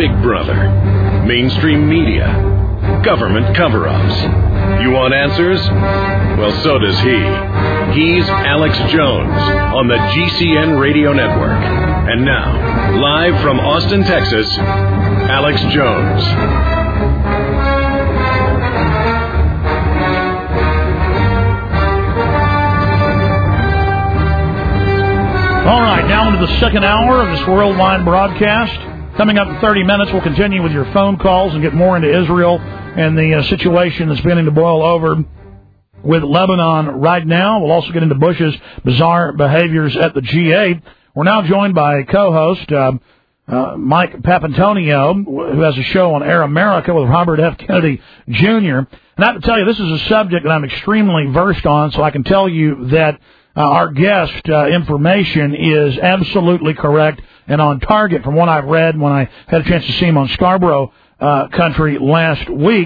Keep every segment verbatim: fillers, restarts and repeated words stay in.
Big Brother, mainstream media, government cover-ups. You want answers? Well, so does he. He's Alex Jones on the G C N Radio Network. And now, live from Austin, Texas, Alex Jones. All right, now into the second hour of this worldwide broadcast. Coming up in thirty minutes, we'll continue with your phone calls and get more into Israel and the uh, situation that's beginning to boil over with Lebanon right now. We'll also get into Bush's bizarre behaviors at the G eight. We're now joined by co-host uh, uh, Mike Papantonio, who has a show on Air America with Robert F. Kennedy Junior And I have to tell you, this is a subject that I'm extremely versed on, so I can tell you that Uh, our guest uh, information is absolutely correct and on target from what I've read when I had a chance to see him on Scarborough uh, Country last week.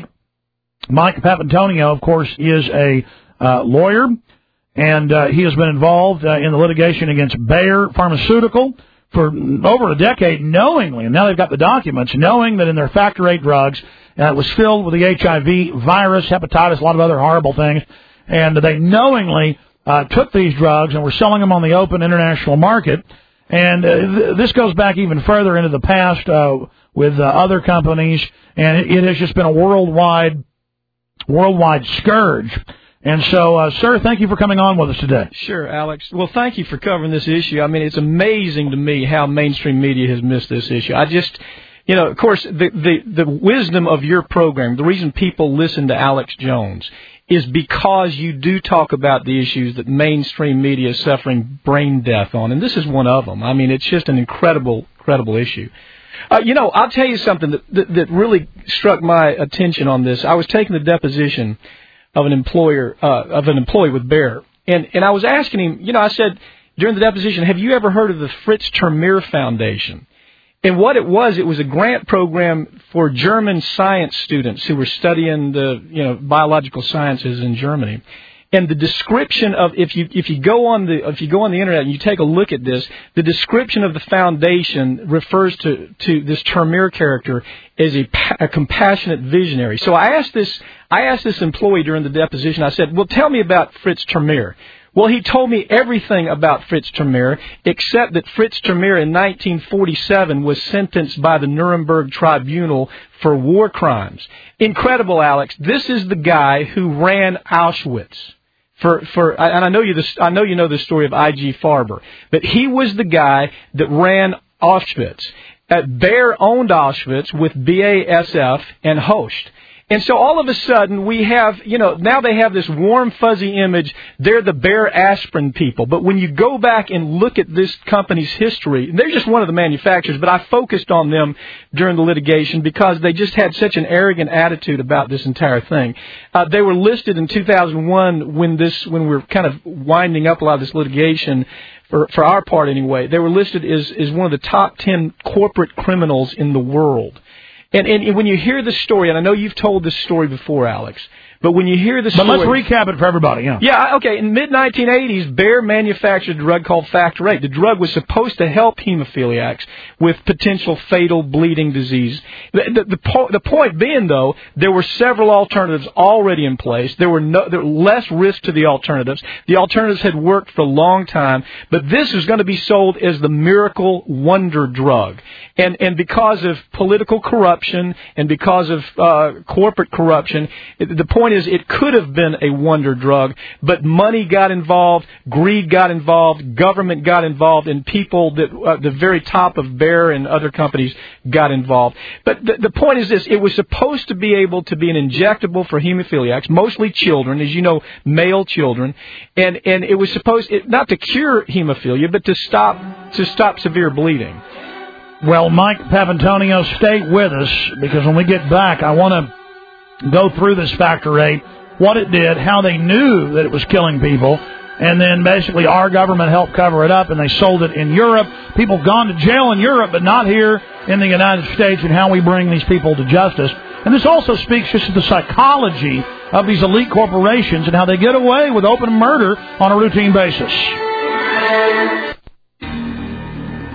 Mike Papantonio, of course, is a uh, lawyer, and uh, he has been involved uh, in the litigation against Bayer Pharmaceutical for over a decade, knowingly, and now they've got the documents, knowing that in their Factor eight drugs uh, it was filled with the H I V virus, hepatitis, a lot of other horrible things, and they knowingly Uh, took these drugs and were selling them on the open international market. And uh, th- this goes back even further into the past uh, with uh, other companies, and it, it has just been a worldwide, worldwide scourge. And so, uh, sir, thank you for coming on with us today. Sure, Alex. Well, thank you for covering this issue. I mean, it's amazing to me how mainstream media has missed this issue. I just, you know, of course, the, the, the wisdom of your program, the reason people listen to Alex Jones is because you do talk about the issues that mainstream media is suffering brain death on, and this is one of them. I mean, it's just an incredible, incredible issue. Uh, you know, I'll tell you something that, that, that really struck my attention on this. I was taking the deposition of an employer, uh, of an employee with Bayer, and, and I was asking him, you know, I said during the deposition, have you ever heard of the Fritz Termeer Foundation? And what it was, it was a grant program for German science students who were studying the, you know, biological sciences in Germany. And the description of, if you if you go on the if you go on the internet and you take a look at this, the description of the foundation refers to to this Termeer character as a, a compassionate visionary. So I asked this I asked this employee during the deposition. I said, "Well, tell me about Fritz Termeer." Well, he told me everything about Fritz Termeer, except that Fritz Termeer in nineteen forty-seven was sentenced by the Nuremberg Tribunal for war crimes. Incredible, Alex. This is the guy who ran Auschwitz. For, for, and I know you, this, I know you know the story of I G Farber, but he was the guy that ran Auschwitz. Uh, Bayer owned Auschwitz with B A S F and Host. And so all of a sudden we have, you know, now they have this warm, fuzzy image. They're the Bayer aspirin people. But when you go back and look at this company's history, they're just one of the manufacturers, but I focused on them during the litigation because they just had such an arrogant attitude about this entire thing. Uh, they were listed in two thousand one when this, when we were kind of winding up a lot of this litigation. For, for our part anyway, they were listed as, as one of the top ten corporate criminals in the world. And, and when you hear the story, and I know you've told this story before, Alex, but when you hear the story... But let's recap it for everybody, yeah. Yeah, okay. In the mid nineteen eighties, Bayer manufactured a drug called Factor eight. The drug was supposed to help hemophiliacs with potential fatal bleeding disease. The, the, the, po- the point being, though, there were several alternatives already in place. There were, no, there were less risk to the alternatives. The alternatives had worked for a long time, but this was going to be sold as the miracle wonder drug. And, and because of political corruption and because of uh, corporate corruption, the point is it could have been a wonder drug, but money got involved, greed got involved, government got involved, and people that uh, the very top of Bayer and other companies got involved. But the, the point is this, it was supposed to be able to be an injectable for hemophiliacs, mostly children, as you know, male children, and, and it was supposed, it, not to cure hemophilia, but to stop to stop severe bleeding. Well, Mike Papantonio, stay with us, because when we get back, I want to go through this Factor eight, what it did, how they knew that it was killing people, and then basically our government helped cover it up, and they sold it in Europe. People gone to jail in Europe, but not here in the United States, and how we bring these people to justice. And this also speaks just to the psychology of these elite corporations and how they get away with open murder on a routine basis.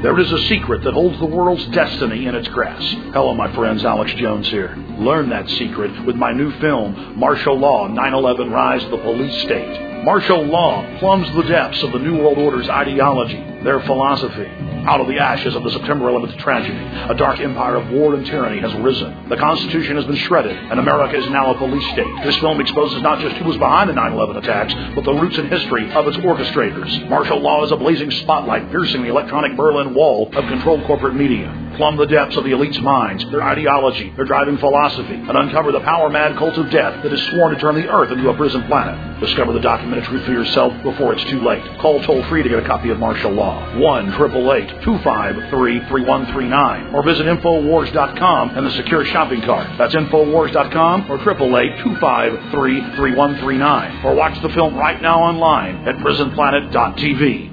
There is a secret that holds the world's destiny in its grasp. Hello, my friends. Alex Jones here. Learn that secret with my new film, Martial Law, nine eleven Rise of the Police State. Martial law plumbs the depths of the New World Order's ideology, their philosophy. Out of the ashes of the September eleventh tragedy, a dark empire of war and tyranny has risen. The Constitution has been shredded, and America is now a police state. This film exposes not just who was behind the nine eleven attacks, but the roots and history of its orchestrators. Martial law is a blazing spotlight piercing the electronic Berlin Wall of controlled corporate media. Plumb the depths of the elite's minds, their ideology, their driving philosophy, and uncover the power-mad cult of death that is sworn to turn the earth into a prison planet. Discover the documented truth for yourself before it's too late. Call toll-free to get a copy of Martial Law. one eight eight eight, two five three, three one three nine. Or visit Infowars dot com and the secure shopping cart. That's Infowars dot com or eight eight eight, two five three, three one three nine. Or watch the film right now online at prison planet dot t v.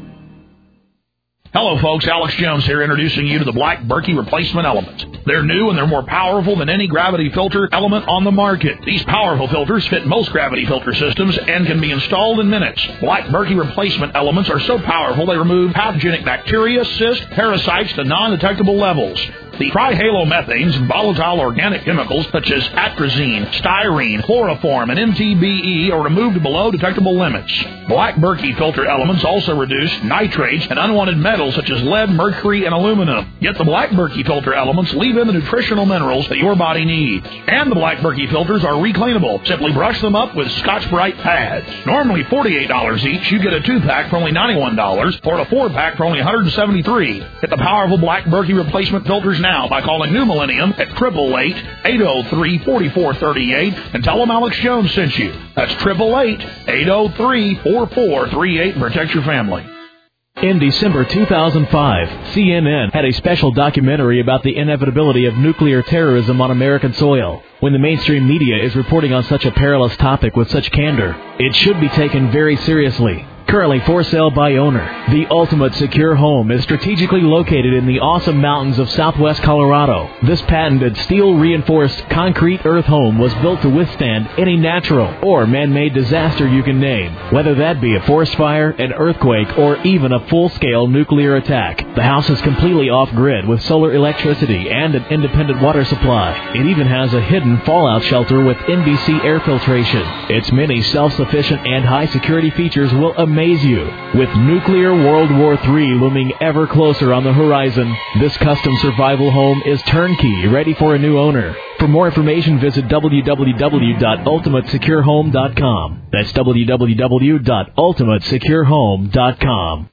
Hello, folks. Alex Jones here, introducing you to the Black Berkey Replacement Element. They're new and they're more powerful than any gravity filter element on the market. These powerful filters fit most gravity filter systems and can be installed in minutes. Black Berkey Replacement Elements are so powerful they remove pathogenic bacteria, cysts, parasites to non-detectable levels. The trihalomethanes and volatile organic chemicals such as atrazine, styrene, chloroform, and N T B E are removed below detectable limits. Black Berkey filter elements also reduce nitrates and unwanted metals such as lead, mercury, and aluminum. Yet the Black Berkey filter elements leave in the nutritional minerals that your body needs. And the Black Berkey filters are recleanable. Simply brush them up with Scotch-Brite pads. Normally forty-eight dollars each, you get a two-pack for only ninety-one dollars or a four-pack for only one hundred seventy-three dollars. Get the powerful Black Berkey replacement filters now. Now by calling New Millennium at eight eight eight, eight oh three, four four three eight and tell them Alex Jones sent you. That's eight eight eight, eight oh three, four four three eight and protect your family. In December two thousand five, C N N had a special documentary about the inevitability of nuclear terrorism on American soil. When the mainstream media is reporting on such a perilous topic with such candor, it should be taken very seriously. Currently for sale by owner, the ultimate secure home is strategically located in the awesome mountains of southwest Colorado. This patented steel-reinforced concrete earth home was built to withstand any natural or man-made disaster you can name, whether that be a forest fire, an earthquake, or even a full-scale nuclear attack. The house is completely off-grid with solar electricity and an independent water supply. It even has a hidden fallout shelter with N B C air filtration. Its many self-sufficient and high-security features will amaze you. With nuclear World War Three looming ever closer on the horizon, this custom survival home is turnkey, ready for a new owner. For more information, visit w w w dot ultimate secure home dot com. That's w w w dot ultimate secure home dot com.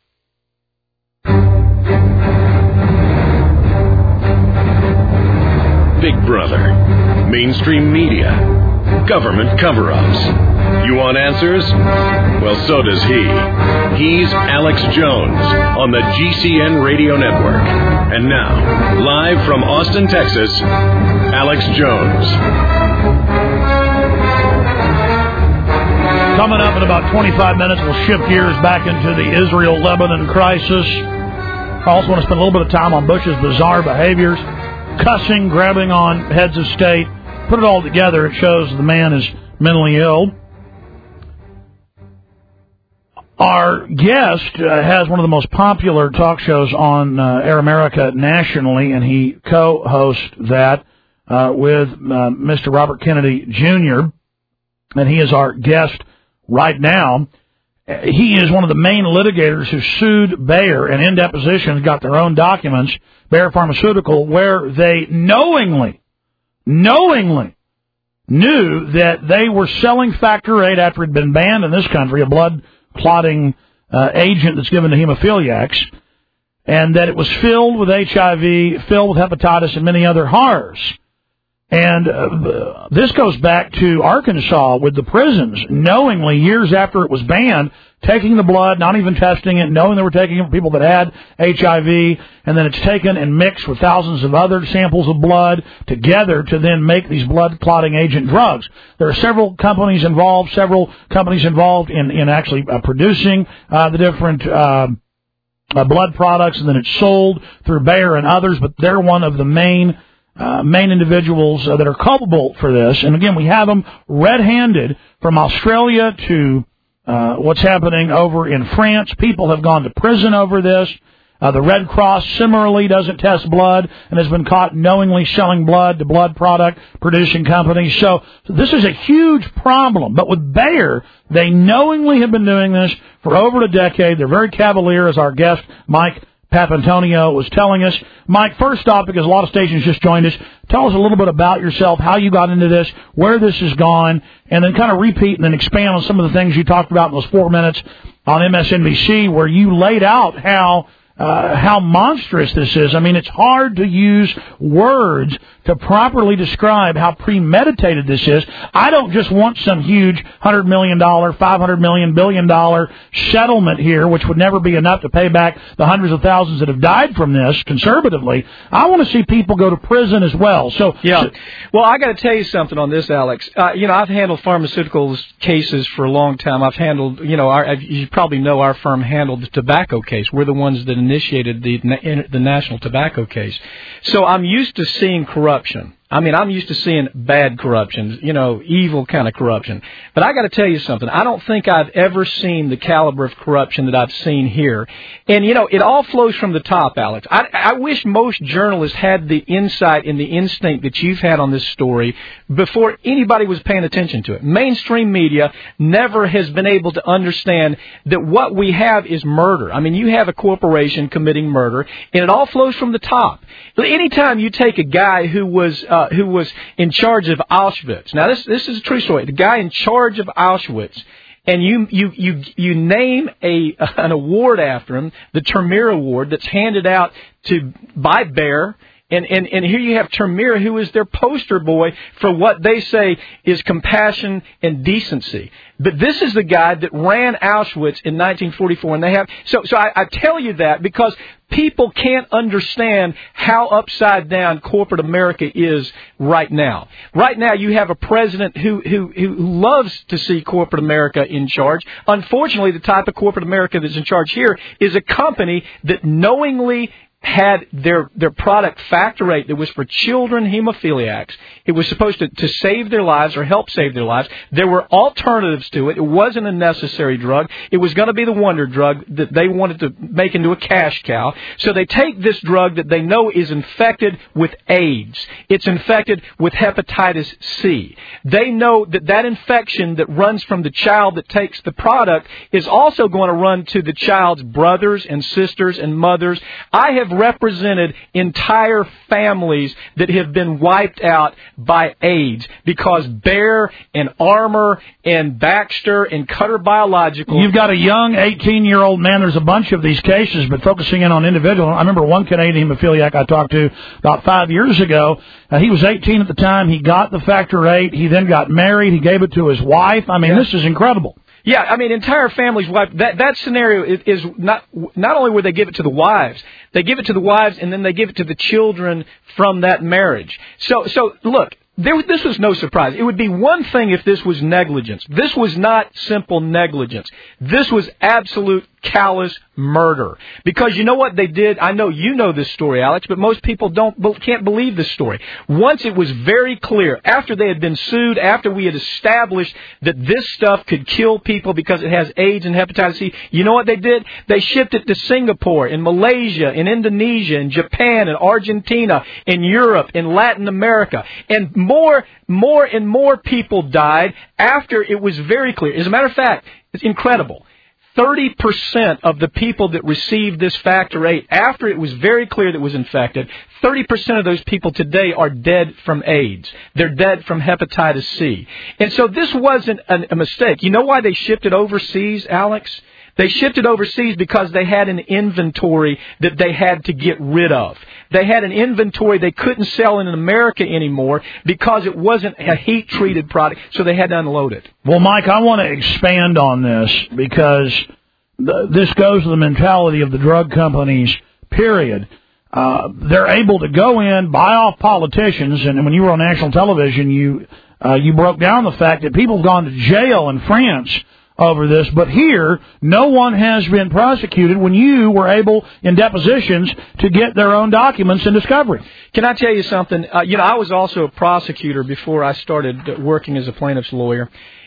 Big Brother, mainstream media, government cover-ups. You want answers? Well, so does he. He's Alex Jones on the G C N Radio Network. And now, live from Austin, Texas, Alex Jones. Coming up in about twenty-five minutes, we'll shift gears back into the Israel-Lebanon crisis. I also want to spend a little bit of time on Bush's bizarre behaviors, cussing, grabbing on heads of state. Put it all together, it shows the man is mentally ill. Our guest uh, has one of the most popular talk shows on uh, Air America nationally, and he co-hosts that uh, with uh, Mister Robert Kennedy Junior, and he is our guest right now. He is one of the main litigators who sued Bayer, and in depositions got their own documents, Bayer Pharmaceutical, where they knowingly, knowingly knew that they were selling Factor eight after it had been banned in this country, a blood clotting uh, agent that's given to hemophiliacs, and that it was filled with H I V, filled with hepatitis, and many other horrors. And uh, this goes back to Arkansas with the prisons, knowingly, years after it was banned, taking the blood, not even testing it, knowing they were taking it from people that had H I V, and then it's taken and mixed with thousands of other samples of blood together to then make these blood-clotting agent drugs. There are several companies involved, several companies involved in, in actually uh, producing uh, the different uh, uh, blood products, and then it's sold through Bayer and others, but they're one of the main Uh, main individuals uh, that are culpable for this. And again, we have them red-handed from Australia to uh, what's happening over in France. People have gone to prison over this. Uh, the Red Cross similarly doesn't test blood and has been caught knowingly selling blood to blood product producing companies. So this is a huge problem. But with Bayer, they knowingly have been doing this for over a decade. They're very cavalier, as our guest, Mike Papantonio, was telling us. Mike, first off, because a lot of stations just joined us, tell us a little bit about yourself, how you got into this, where this has gone, and then kind of repeat and then expand on some of the things you talked about in those four minutes on M S N B C, where you laid out how Uh, how monstrous this is. I mean, it's hard to use words to properly describe how premeditated this is. I don't just want some huge one hundred million dollars, five hundred million dollars, billion dollar settlement here, which would never be enough to pay back the hundreds of thousands that have died from this, conservatively. I want to see people go to prison as well. So, yeah. So, well, I got to tell you something on this, Alex. Uh, you know, I've handled pharmaceuticals cases for a long time. I've handled, you know, our, you probably know our firm handled the tobacco case. We're the ones that initiated the the national tobacco case. So I'm used to seeing corruption. I mean, I'm used to seeing bad corruption, you know, evil kind of corruption. But I got to tell you something. I don't think I've ever seen the caliber of corruption that I've seen here. And, you know, it all flows from the top, Alex. I, I wish most journalists had the insight and the instinct that you've had on this story before anybody was paying attention to it. Mainstream media never has been able to understand that what we have is murder. I mean, you have a corporation committing murder, and it all flows from the top. Anytime you take a guy who was uh, who was in charge of Auschwitz, now this this is a true story. The guy in charge of Auschwitz, and you you you you name a an award after him, the Termeer Award, that's handed out to by Bayer. And, and, and here you have Termeer, who is their poster boy for what they say is compassion and decency. But this is the guy that ran Auschwitz in nineteen forty-four. And they have, so, so I, I tell you that because people can't understand how upside down corporate America is right now. Right now you have a president who, who, who loves to see corporate America in charge. Unfortunately, the type of corporate America that's in charge here is a company that knowingly had their their product Factor eight that was for children hemophiliacs. It was supposed to, to save their lives or help save their lives. There were alternatives to it. It wasn't a necessary drug. It was going to be the wonder drug that they wanted to make into a cash cow. So they take this drug that they know is infected with AIDS. It's infected with hepatitis C. They know that that infection that runs from the child that takes the product is also going to run to the child's brothers and sisters and mothers. I have represented entire families that have been wiped out by AIDS because Bayer and Armour and Baxter and Cutter Biological. You've got a young eighteen-year-old man. There's a bunch of these cases, but focusing in on individual. I remember one Canadian hemophiliac I talked to about five years ago. Uh, he was eighteen at the time. He got the Factor eight. He then got married. He gave it to his wife. I mean, yeah. This is incredible. Yeah, I mean, entire families wiped. That that scenario is, is not not only would they give it to the wives, they give it to the wives, and then they give it to the children from that marriage. So, so look, there, this was no surprise. It would be one thing if this was negligence. This was not simple negligence. This was absolute callous murder. Because you know what they did? I know you know this story, Alex, but most people don't can't believe this story. Once it was very clear, after they had been sued, after we had established that this stuff could kill people because it has AIDS and hepatitis C, you know what they did? They shipped it to Singapore, in Malaysia, in Indonesia, in Japan, in Argentina, in Europe, in Latin America. And more, more and more people died after it was very clear. As a matter of fact, it's incredible. thirty percent of the people that received this Factor eight, after it was very clear that it was infected, thirty percent of those people today are dead from AIDS. They're dead from hepatitis C. And so this wasn't a mistake. You know why they shipped it overseas, Alex? They shipped it overseas because they had an inventory that they had to get rid of. They had an inventory they couldn't sell in America anymore because it wasn't a heat-treated product, so they had to unload it. Well, Mike, I want to expand on this because th- this goes to the mentality of the drug companies, period. Uh, they're able to go in, buy off politicians, and when you were on national television, you uh, you broke down the fact that people have gone to jail in France over this, but here, no one has been prosecuted when you were able, in depositions, to get their own documents in discovery. Can I tell you something? Uh, you know, I was also a prosecutor before I started working as a plaintiff's lawyer.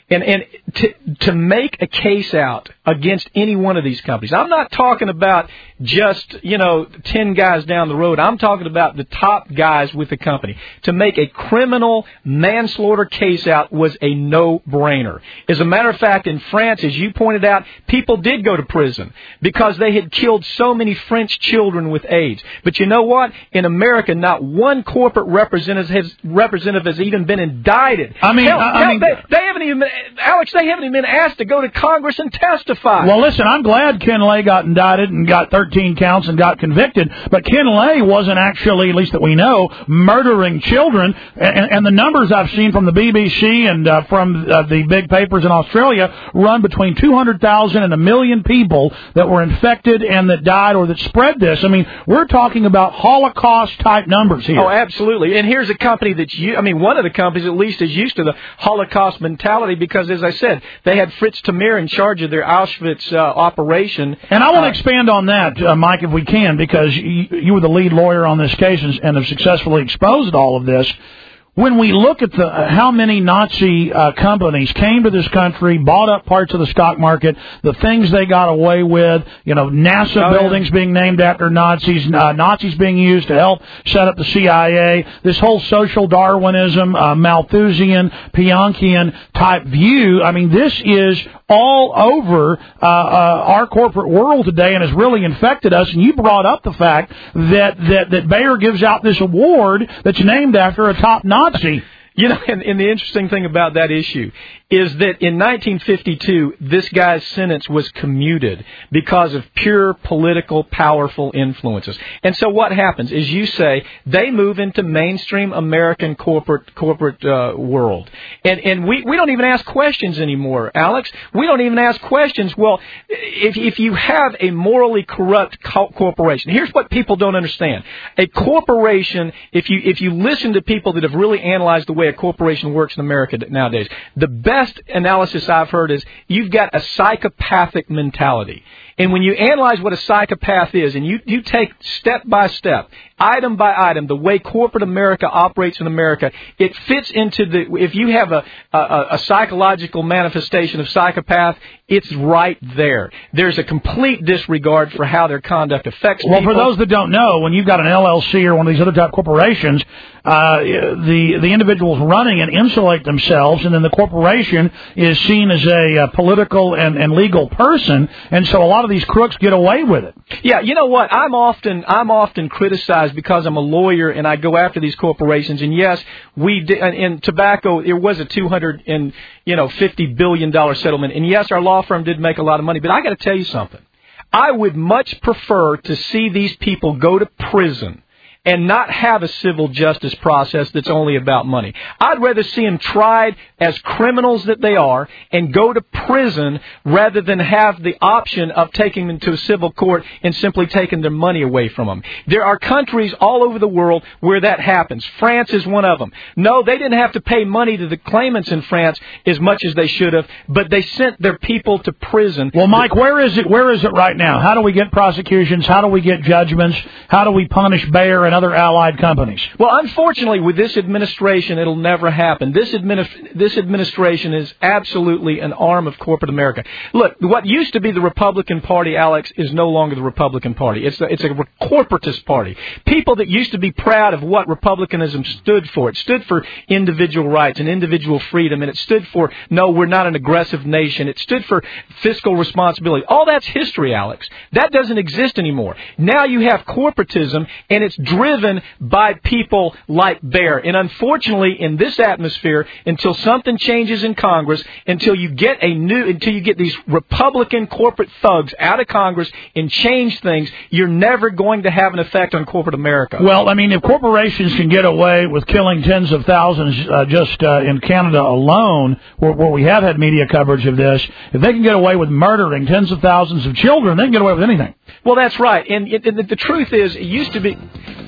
And and to to make a case out against any one of these companies, I'm not talking about just, you know, ten guys down the road. I'm talking about the top guys with the company. To make a criminal manslaughter case out was a no-brainer. As a matter of fact, in France, as you pointed out, people did go to prison because they had killed so many French children with AIDS. But you know what? In America, not one corporate representative has, representative has even been indicted. I mean, hell, I, I hell, mean, they, they haven't even, Alex, they haven't even been asked to go to Congress and testify. Well, listen, I'm glad Ken Lay got indicted and got thirteen counts and got convicted, but Ken Lay wasn't actually, at least that we know, murdering children. And, and the numbers I've seen from the B B C and uh, from uh, the big papers in Australia run between two hundred thousand and a million people that were infected and that died or that spread this. I mean, we're talking about Holocaust-type numbers here. Oh, absolutely. And here's a company that's, I mean, one of the companies at least is used to the Holocaust mentality because, as I said, they had Fritz Tamir in charge of their Auschwitz uh, operation. And I want to uh, expand on that, uh, Mike, if we can, because you, you were the lead lawyer on this case and, and have successfully exposed all of this. When we look at the uh, how many Nazi uh, companies came to this country, bought up parts of the stock market, the things they got away with, you know, NASA oh, buildings yeah. being named after Nazis, uh, Nazis being used to help set up the C I A, this whole social Darwinism, uh, Malthusian, Piankian type view. I mean, this is all over uh, uh, our corporate world today and has really infected us. And you brought up the fact that, that, that Bayer gives out this award that's named after a top Nazi. You know, and, and the interesting thing about that issue is that in nineteen fifty-two, this guy's sentence was commuted because of pure political, powerful influences. And so what happens is, you say, they move into mainstream American corporate corporate uh, world. And and we, we don't even ask questions anymore, Alex. We don't even ask questions. Well, if if you have a morally corrupt co- corporation, here's what people don't understand. A corporation, if you if you listen to people that have really analyzed the way a corporation works in America nowadays, the best analysis I've heard is you've got a psychopathic mentality. And when you analyze what a psychopath is, and you, you take step by step, item by item, the way corporate America operates in America, it fits into the, if you have a, a, a psychological manifestation of psychopath, it's right there. There's a complete disregard for how their conduct affects well, people. Well, for those that don't know, when you've got an L L C or one of these other type corporations, uh, the the individuals running it insulate themselves, and then the corporation is seen as a uh, political and, and legal person, and so a lot of these crooks get away with it. Yeah, you know what? I'm often I'm often criticized because I'm a lawyer and I go after these corporations. And yes, we did, in tobacco there was a two hundred and you know fifty billion dollar settlement. And yes, our law firm did make a lot of money. But I got to tell you something. I would much prefer to see these people go to prison and not have a civil justice process that's only about money. I'd rather see them tried as criminals that they are and go to prison rather than have the option of taking them to a civil court and simply taking their money away from them. There are countries all over the world where that happens. France is one of them. No, they didn't have to pay money to the claimants in France as much as they should have, but they sent their people to prison. Well, Mike, where is it? Where is it right now? How do we get prosecutions? How do we get judgments? How do we punish Bayer and other allied companies? Well, unfortunately, with this administration, it'll never happen. This, administ- this administration is absolutely an arm of corporate America. Look, what used to be the Republican Party, Alex, is no longer the Republican Party. It's a, it's a corporatist party. People that used to be proud of what Republicanism stood for. It stood for individual rights and individual freedom, and it stood for, no, we're not an aggressive nation. It stood for fiscal responsibility. All that's history, Alex. That doesn't exist anymore. Now you have corporatism, and it's driven by people like Bayer. And unfortunately, in this atmosphere, until something changes in Congress, until you get a new, until you get these Republican corporate thugs out of Congress and change things, you're never going to have an effect on corporate America. Well, I mean, if corporations can get away with killing tens of thousands uh, just uh, in Canada alone, where, where we have had media coverage of this, if they can get away with murdering tens of thousands of children, they can get away with anything. Well, that's right. And, it, and the truth is, it used to be...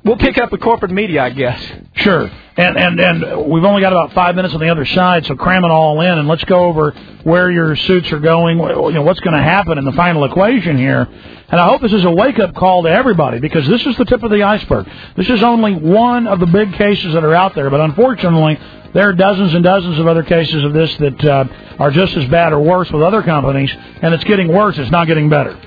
We'll pick up the corporate media, I guess. Sure. And, and and we've only got about five minutes on the other side, so cram it all in, and let's go over where your suits are going, you know, what's going to happen in the final equation here. And I hope this is a wake-up call to everybody, because this is the tip of the iceberg. This is only one of the big cases that are out there, but unfortunately, there are dozens and dozens of other cases of this that uh, are just as bad or worse with other companies, and it's getting worse. It's not getting better.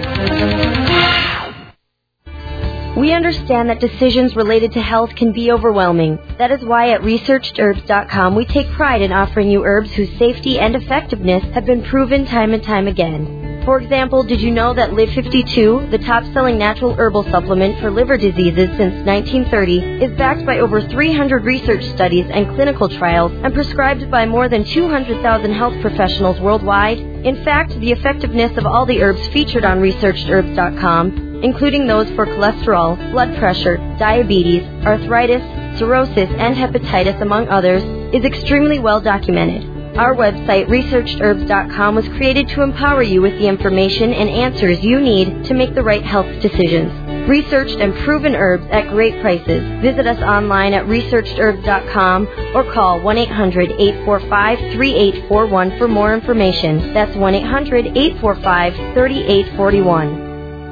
We understand that decisions related to health can be overwhelming. That is why at researched herbs dot com we take pride in offering you herbs whose safety and effectiveness have been proven time and time again. For example, did you know that Live fifty-two, the top-selling natural herbal supplement for liver diseases since nineteen thirty, is backed by over three hundred research studies and clinical trials and prescribed by more than two hundred thousand health professionals worldwide? In fact, the effectiveness of all the herbs featured on researched herbs dot com, including those for cholesterol, blood pressure, diabetes, arthritis, cirrhosis, and hepatitis, among others, is extremely well documented. Our website, researched herbs dot com, was created to empower you with the information and answers you need to make the right health decisions. Researched and proven herbs at great prices. Visit us online at researched herbs dot com or call one eight hundred, eight four five, three eight four one for more information. That's one eight hundred, eight four five, three eight four one.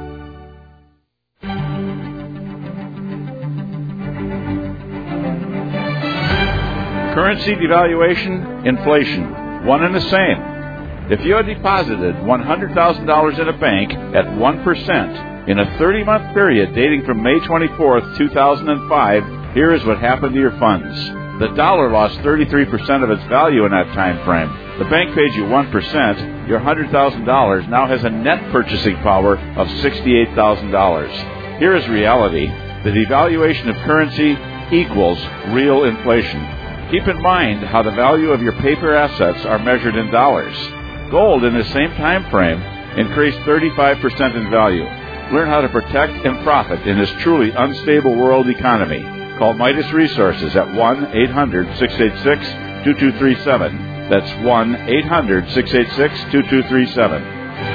Currency devaluation, inflation, one and the same. If you had deposited one hundred thousand dollars in a bank at one percent in a thirty-month period dating from May twenty-fourth, two thousand five, here is what happened to your funds. The dollar lost thirty-three percent of its value in that time frame. The bank paid you one percent. Your one hundred thousand dollars now has a net purchasing power of sixty-eight thousand dollars. Here is reality. The devaluation of currency equals real inflation. Keep in mind how the value of your paper assets are measured in dollars. Gold in the same time frame increased thirty-five percent in value. Learn how to protect and profit in this truly unstable world economy. Call Midas Resources at one eight hundred, six eight six, two two three seven. That's one eight hundred, six eight six, two two three seven.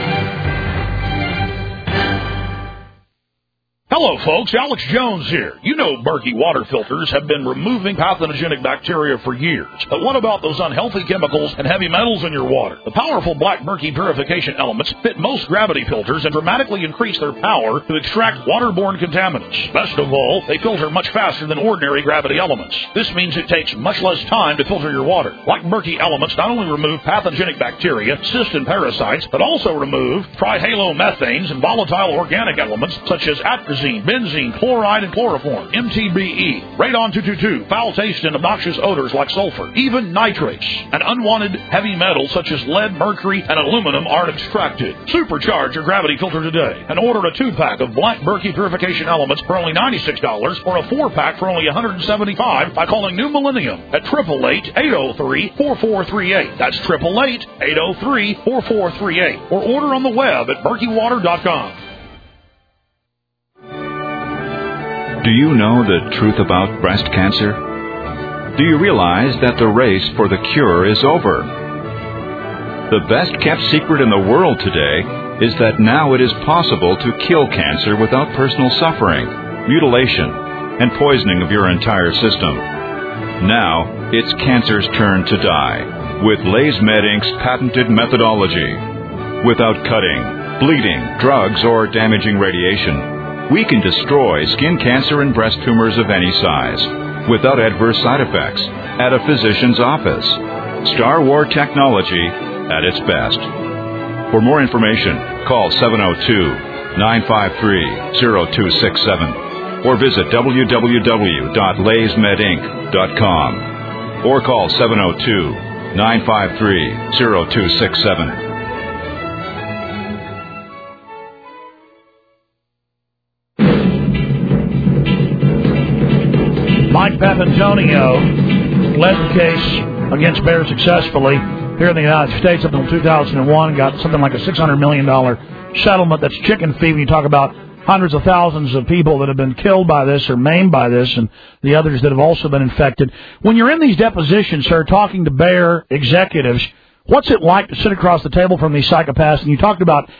Hello, folks. Alex Jones here. You know Berkey water filters have been removing pathogenic bacteria for years. But what about those unhealthy chemicals and heavy metals in your water? The powerful Black Berkey purification elements fit most gravity filters and dramatically increase their power to extract waterborne contaminants. Best of all, they filter much faster than ordinary gravity elements. This means it takes much less time to filter your water. Black Berkey elements not only remove pathogenic bacteria, cysts, and parasites, but also remove trihalomethanes and volatile organic elements such as atrazine, benzene, chloride, and chloroform, M T B E, radon two twenty-two, foul taste and obnoxious odors like sulfur, even nitrates, and unwanted heavy metals such as lead, mercury, and aluminum are extracted. Supercharge your gravity filter today and order a two-pack of Black Berkey purification elements for only ninety-six dollars or a four-pack for only one hundred seventy-five dollars by calling New Millennium at eight eight eight, eight oh three, four four three eight. That's eight eight eight, eight oh three, four four three eight. Or order on the web at berkey water dot com. Do you know the truth about breast cancer? Do you realize that the race for the cure is over? The best-kept secret in the world today is that now it is possible to kill cancer without personal suffering, mutilation, and poisoning of your entire system. Now, it's cancer's turn to die with LaysMed Incorporated's patented methodology. Without cutting, bleeding, drugs, or damaging radiation, we can destroy skin cancer and breast tumors of any size without adverse side effects at a physician's office. Star War technology at its best. For more information, call seven oh two, nine five three, oh two six seven or visit w w w dot lays med inc dot com or call seven oh two, nine five three, oh two six seven. Mike Papantonio led the case against Bayer successfully here in the United States up until two thousand one, got something like a six hundred million dollars settlement. That's chicken feed when you talk about hundreds of thousands of people that have been killed by this or maimed by this and the others that have also been infected. When you're in these depositions, sir, talking to Bayer executives, what's it like to sit across the table from these psychopaths? And you talked about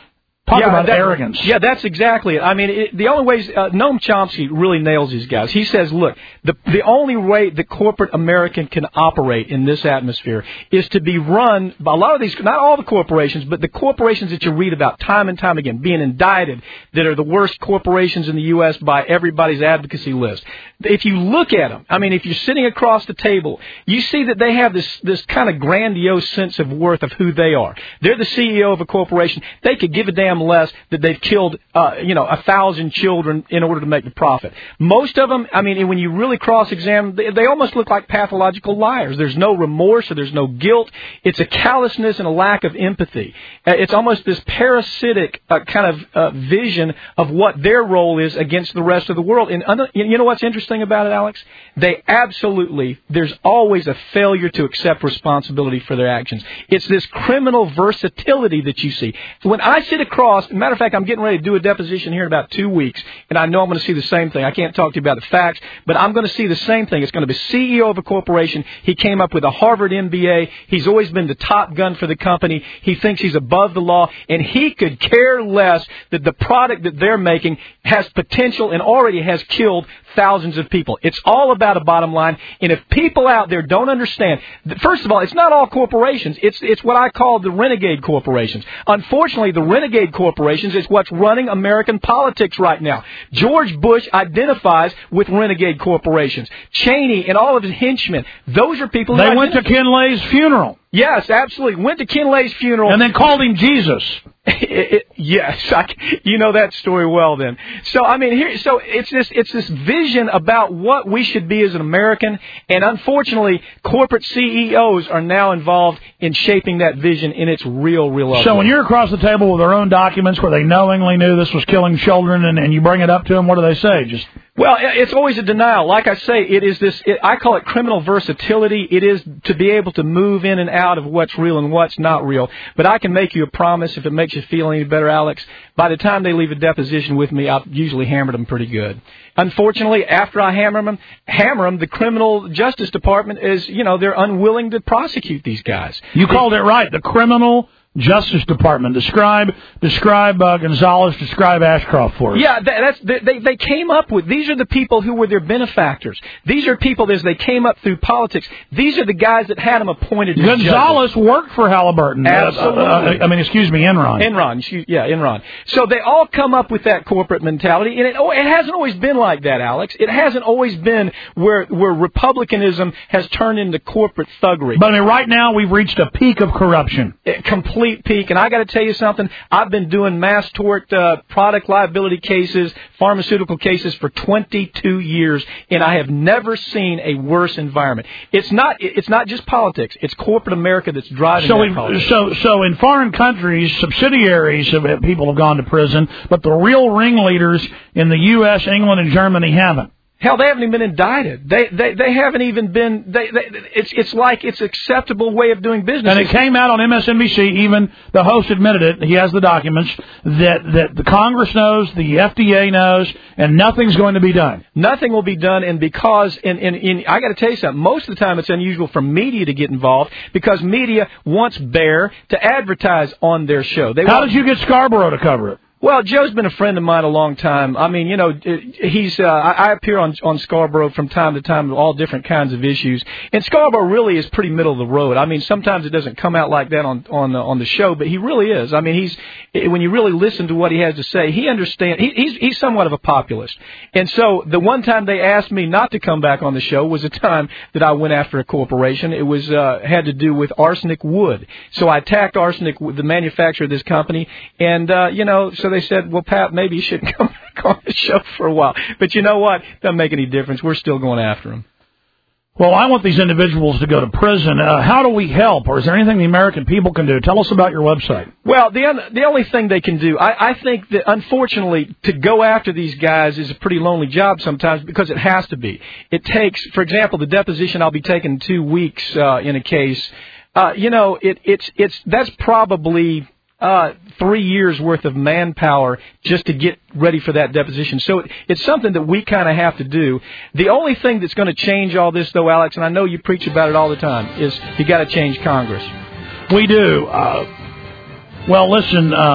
Talk yeah, about that, arrogance. Yeah, that's exactly it. I mean, it, the only ways uh, Noam Chomsky really nails these guys. He says, look, the the only way the corporate American can operate in this atmosphere is to be run by a lot of these, not all the corporations, but the corporations that you read about time and time again, being indicted, that are the worst corporations in the U S by everybody's advocacy list. If you look at them, I mean, if you're sitting across the table, you see that they have this this kind of grandiose sense of worth of who they are. They're the C E O of a corporation. They could give a damn less that they've killed, uh, you know, a thousand children in order to make the profit. Most of them, I mean, when you really cross-examine, they, they almost look like pathological liars. There's no remorse or there's no guilt. It's a callousness and a lack of empathy. Uh, it's almost this parasitic uh, kind of uh, vision of what their role is against the rest of the world. And uh, you know what's interesting about it, Alex? They absolutely, there's always a failure to accept responsibility for their actions. It's this criminal versatility that you see. When I sit across, matter of fact, I'm getting ready to do a deposition here in about two weeks, and I know I'm going to see the same thing. I can't talk to you about the facts, but I'm going to see the same thing. It's going to be C E O of a corporation. He came up with a Harvard M B A. He's always been the top gun for the company. He thinks he's above the law, and he could care less that the product that they're making has potential and already has killed thousands of people. It's all about a bottom line, and if people out there don't understand, first of all, it's not all corporations. It's it's what I call the renegade corporations. Unfortunately, the renegade corporations is what's running American politics right now. George Bush identifies with renegade corporations. Cheney and all of his henchmen, those are people who They went to Ken Lay's funeral. Yes, absolutely. Went to Ken Lay's funeral. And then called him Jesus. It, it, yes, I, you know that story well. Then, so I mean, here, so it's this, it's this vision about what we should be as an American, and unfortunately, corporate C E Os are now involved in shaping that vision in its real, real. So ugly. when you're across the table with their own documents where they knowingly knew this was killing children, and, and you bring it up to them, what do they say? Just Well, it's always a denial. Like I say, it is this, it, I call it criminal versatility. It is to be able to move in and out of what's real and what's not real. But I can make you a promise, if it makes you feel any better, Alex, by the time they leave a deposition with me, I've usually hammered them pretty good. Unfortunately, after I hammer them, hammer them, the criminal justice department is, you know, they're unwilling to prosecute these guys. You called it right, the criminal Justice Department. Describe, describe uh, Gonzalez. Describe Ashcroft for us. Yeah, that, that's they. They came up with. These are the people who were their benefactors. These are people as they came up through politics. These are the guys that had them appointed. As Gonzalez judges. worked for Halliburton. Absolutely. Uh, uh, I mean, excuse me, Enron. Enron. Yeah, Enron. So they all come up with that corporate mentality, and it, oh, it hasn't always been like that, Alex. It hasn't always been where where republicanism has turned into corporate thuggery. But I mean, right now we've reached a peak of corruption. It, complete peak. And I got to tell you something. I've been doing mass tort uh, product liability cases, pharmaceutical cases for twenty-two years, and I have never seen a worse environment. It's not. It's not just politics. It's corporate America that's driving so that we, politics. So, so in foreign countries, subsidiaries of people have gone to prison, but the real ringleaders in the U S, England, and Germany haven't. Hell, they haven't even been indicted. They they they haven't even been. They, they it's it's like it's acceptable way of doing business. And it came out on M S N B C. Even the host admitted it. He has the documents that that the Congress knows, the F D A knows, and nothing's going to be done. Nothing will be done, and because in in, in I got to tell you something. Most of the time, it's unusual for media to get involved because media wants Bear to advertise on their show. They How want, did you get Scarborough to cover it? Well, Joe's been a friend of mine a long time. I mean, you know, he's uh, I, I appear on on Scarborough from time to time with all different kinds of issues. And Scarborough really is pretty middle of the road. I mean, sometimes it doesn't come out like that on on the, on the show, but he really is. I mean, he's when you really listen to what he has to say, he understands. He, he's he's somewhat of a populist. And so the one time they asked me not to come back on the show was a time that I went after a corporation. It was uh, had to do with arsenic wood. So I attacked arsenic, the manufacturer of this company, and uh, you know, so they said, well, Pat, maybe you shouldn't come back on the show for a while. But you know what? Doesn't make any difference. We're still going after them. Well, I want these individuals to go to prison. Uh, how do we help? Or is there anything the American people can do? Tell us about your website. Well, the un- the only thing they can do, I, I think that, unfortunately, to go after these guys is a pretty lonely job sometimes because it has to be. It takes, for example, the deposition I'll be taking in two weeks uh, in a case. Uh, you know, it, it's it's that's probably Uh, three years worth of manpower just to get ready for that deposition. So it, it's something that we kind of have to do. The only thing that's going to change all this, though, Alex, and I know you preach about it all the time, is you got to change Congress. We do. Uh, well, listen, uh,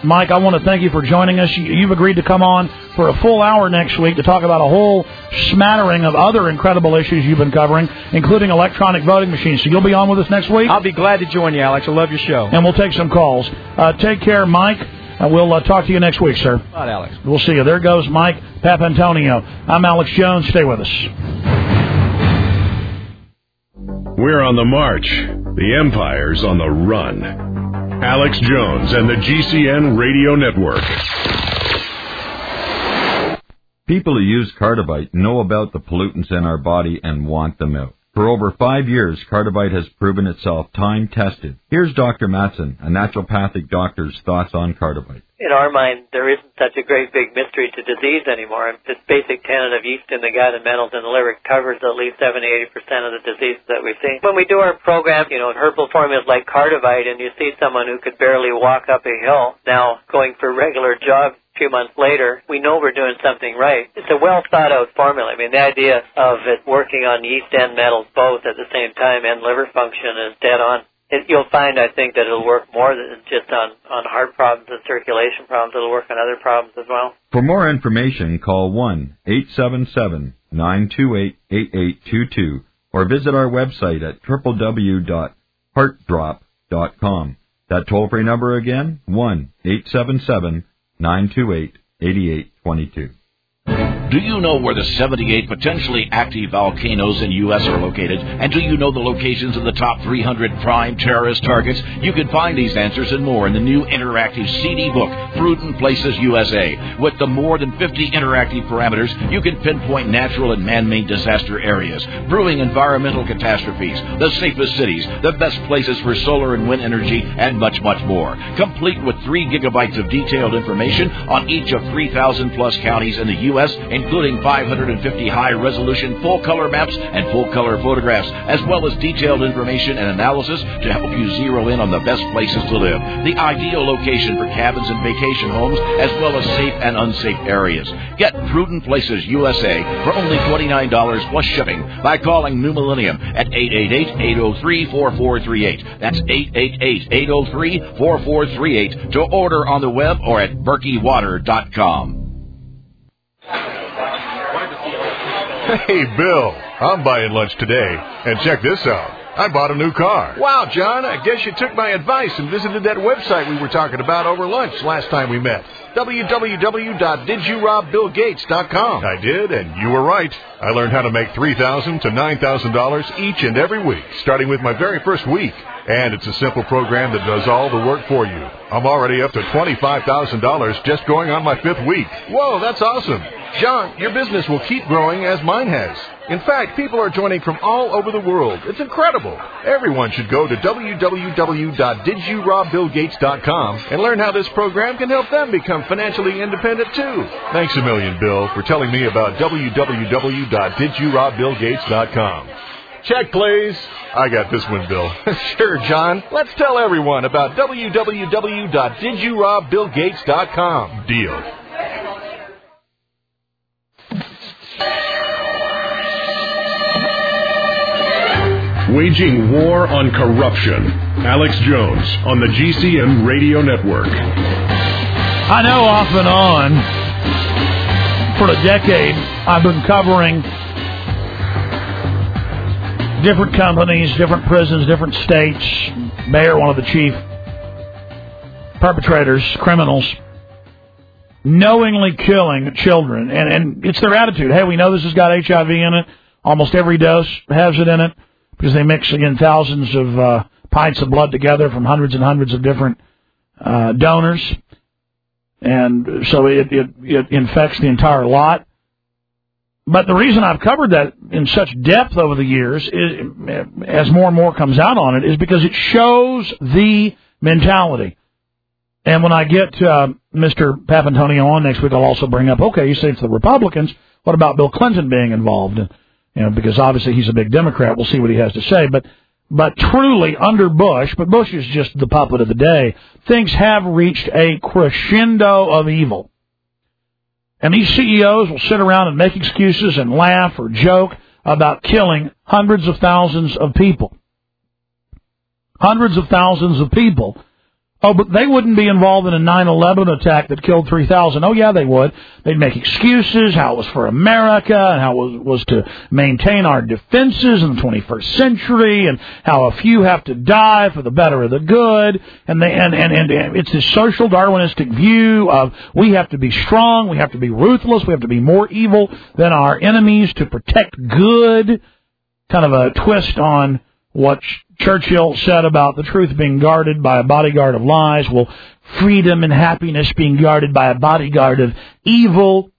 Mike, I want to thank you for joining us. You've agreed to come on for a full hour next week to talk about a whole smattering of other incredible issues you've been covering, including electronic voting machines. So you'll be on with us next week? I'll be glad to join you, Alex. I love your show. And we'll take some calls. Uh, take care, Mike. And we'll uh, talk to you next week, sir. Bye, Alex. We'll see you. There goes Mike Papantonio. I'm Alex Jones. Stay with us. We're on the march. The Empire's on the run. Alex Jones and the G C N Radio Network. People who use Cardivite know about the pollutants in our body and want them out. For over five years, Cardivite has proven itself time-tested. Here's Doctor Matson, a naturopathic doctor's thoughts on Cardivite. In our mind, there isn't such a great big mystery to disease anymore. This basic tenet of yeast in the gut and metals in the liver covers at least seventy to eighty percent of the diseases that we see. When we do our program, you know, herbal formulas like Cardivite, and you see someone who could barely walk up a hill now going for regular jogs a few months later, we know we're doing something right. It's a well-thought-out formula. I mean, the idea of it working on yeast and metals both at the same time and liver function is dead on. It, you'll find, I think, that it'll work more than just on, on heart problems and circulation problems. It'll work on other problems as well. For more information, call one eight seven seven, nine two eight, eight eight two two or visit our website at w w w dot heart drop dot com. That toll-free number again, one eight seven seven, nine two eight, eight eight two two. Do you know where the seventy-eight potentially active volcanoes in U S are located? And do you know the locations of the top three hundred prime terrorist targets? You can find these answers and more in the new interactive C D book, Prudent Places U S A. With the more than fifty interactive parameters, you can pinpoint natural and man-made disaster areas, brewing environmental catastrophes, the safest cities, the best places for solar and wind energy, and much, much more. Complete with three gigabytes of detailed information on each of three thousand plus counties in the U S, including five hundred fifty high-resolution full-color maps and full-color photographs, as well as detailed information and analysis to help you zero in on the best places to live, the ideal location for cabins and vacation homes, as well as safe and unsafe areas. Get Prudent Places U S A for only twenty-nine dollars plus shipping by calling New Millennium at eight eight eight, eight oh three, four four three eight. That's eight eight eight, eight oh three, four four three eight to order on the web or at berkey water dot com. Hey, Bill, I'm buying lunch today, and check this out. I bought a new car. Wow, John, I guess you took my advice and visited that website we were talking about over lunch last time we met. w w w dot did you rob bill gates dot com. I did, and you were right. I learned how to make three thousand dollars to nine thousand dollars each and every week, starting with my very first week. And it's a simple program that does all the work for you. I'm already up to twenty-five thousand dollars just going on my fifth week. Whoa, that's awesome. John, your business will keep growing as mine has. In fact, people are joining from all over the world. It's incredible. Everyone should go to w w w dot did you rob bill gates dot com and learn how this program can help them become financially independent, too. Thanks a million, Bill, for telling me about w w w dot did you rob bill gates dot com. Check, please. I got this one, Bill. Sure, John. Let's tell everyone about w w w dot did you rob bill gates dot com. Deal. Waging war on corruption. Alex Jones on the G C N Radio Network. I know off and on, for a decade, I've been covering different companies, different prisons, different states. Mayor, one of the chief perpetrators, criminals, knowingly killing children. And, and it's their attitude. Hey, we know this has got H I V in it. Almost every dose has it in it because they mix, again, thousands of uh, pints of blood together from hundreds and hundreds of different uh, donors. And so it, it, it infects the entire lot. But the reason I've covered that in such depth over the years, is, as more and more comes out on it, is because it shows the mentality. And when I get uh, Mister Papantonio on next week, I'll also bring up, okay, you say it's the Republicans. What about Bill Clinton being involved? And, you know, because obviously he's a big Democrat. We'll see what he has to say. But but truly, under Bush, but Bush is just the puppet of the day, things have reached a crescendo of evil. And these C E Os will sit around and make excuses and laugh or joke about killing hundreds of thousands of people. Hundreds of thousands of people Oh, but they wouldn't be involved in a nine eleven attack that killed three thousand. Oh, yeah, they would. They'd make excuses, how it was for America, and how it was, was to maintain our defenses in the twenty-first century, and how a few have to die for the better of the good. And, they, and, and, and it's this social Darwinistic view of we have to be strong, we have to be ruthless, we have to be more evil than our enemies to protect good. Kind of a twist on what Churchill said about the truth being guarded by a bodyguard of lies. Well, freedom and happiness being guarded by a bodyguard of evil.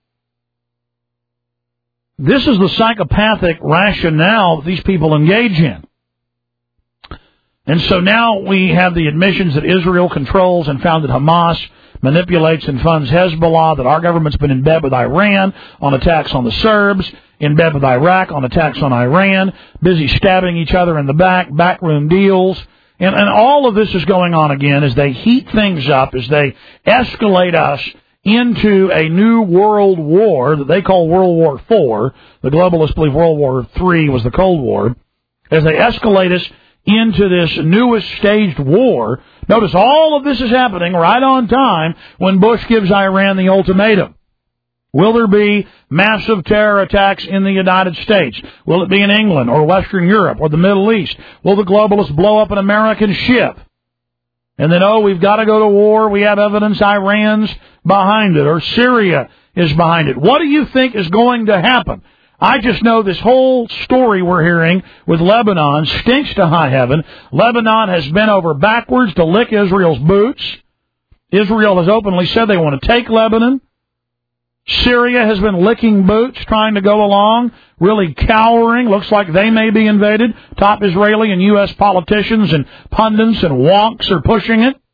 This is the psychopathic rationale that these people engage in. And so now we have the admissions that Israel controls and founded Hamas, manipulates and funds Hezbollah, that our government's been in bed with Iran on attacks on the Serbs, in bed with Iraq on attacks on Iran, busy stabbing each other in the back, backroom deals. And, and all of this is going on again as they heat things up, as they escalate us into a new world war that they call World War Four. The globalists believe World War Three was the Cold War. As they escalate us into this newest staged war. Notice all of this is happening right on time when Bush gives Iran the ultimatum. Will there be massive terror attacks in the United States? Will it be in England or Western Europe or the Middle East? Will the globalists blow up an American ship? And then, oh, we've got to go to war. We have evidence Iran's behind it or Syria is behind it. What do you think is going to happen? I just know this whole story we're hearing with Lebanon stinks to high heaven. Lebanon has bent over backwards to lick Israel's boots. Israel has openly said they want to take Lebanon. Syria has been licking boots, trying to go along, really cowering. Looks like they may be invaded. Top Israeli and U S politicians and pundits and wonks are pushing it.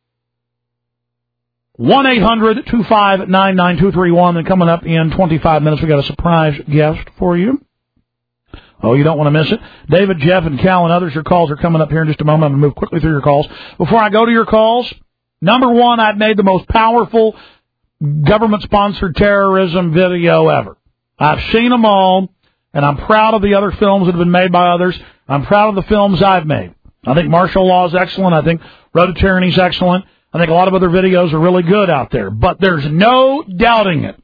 one eight hundred two five nine nine two three one. And coming up in twenty-five minutes, we got a surprise guest for you. Oh, you don't want to miss it. David, Jeff, and Cal and others, your calls are coming up here in just a moment. I'm going to move quickly through your calls. Before I go to your calls, number one, I've made the most powerful government-sponsored terrorism video ever. I've seen them all, and I'm proud of the other films that have been made by others. I'm proud of the films I've made. I think Martial Law is excellent. I think Road to Tyranny is excellent. I think a lot of other videos are really good out there. But there's no doubting it.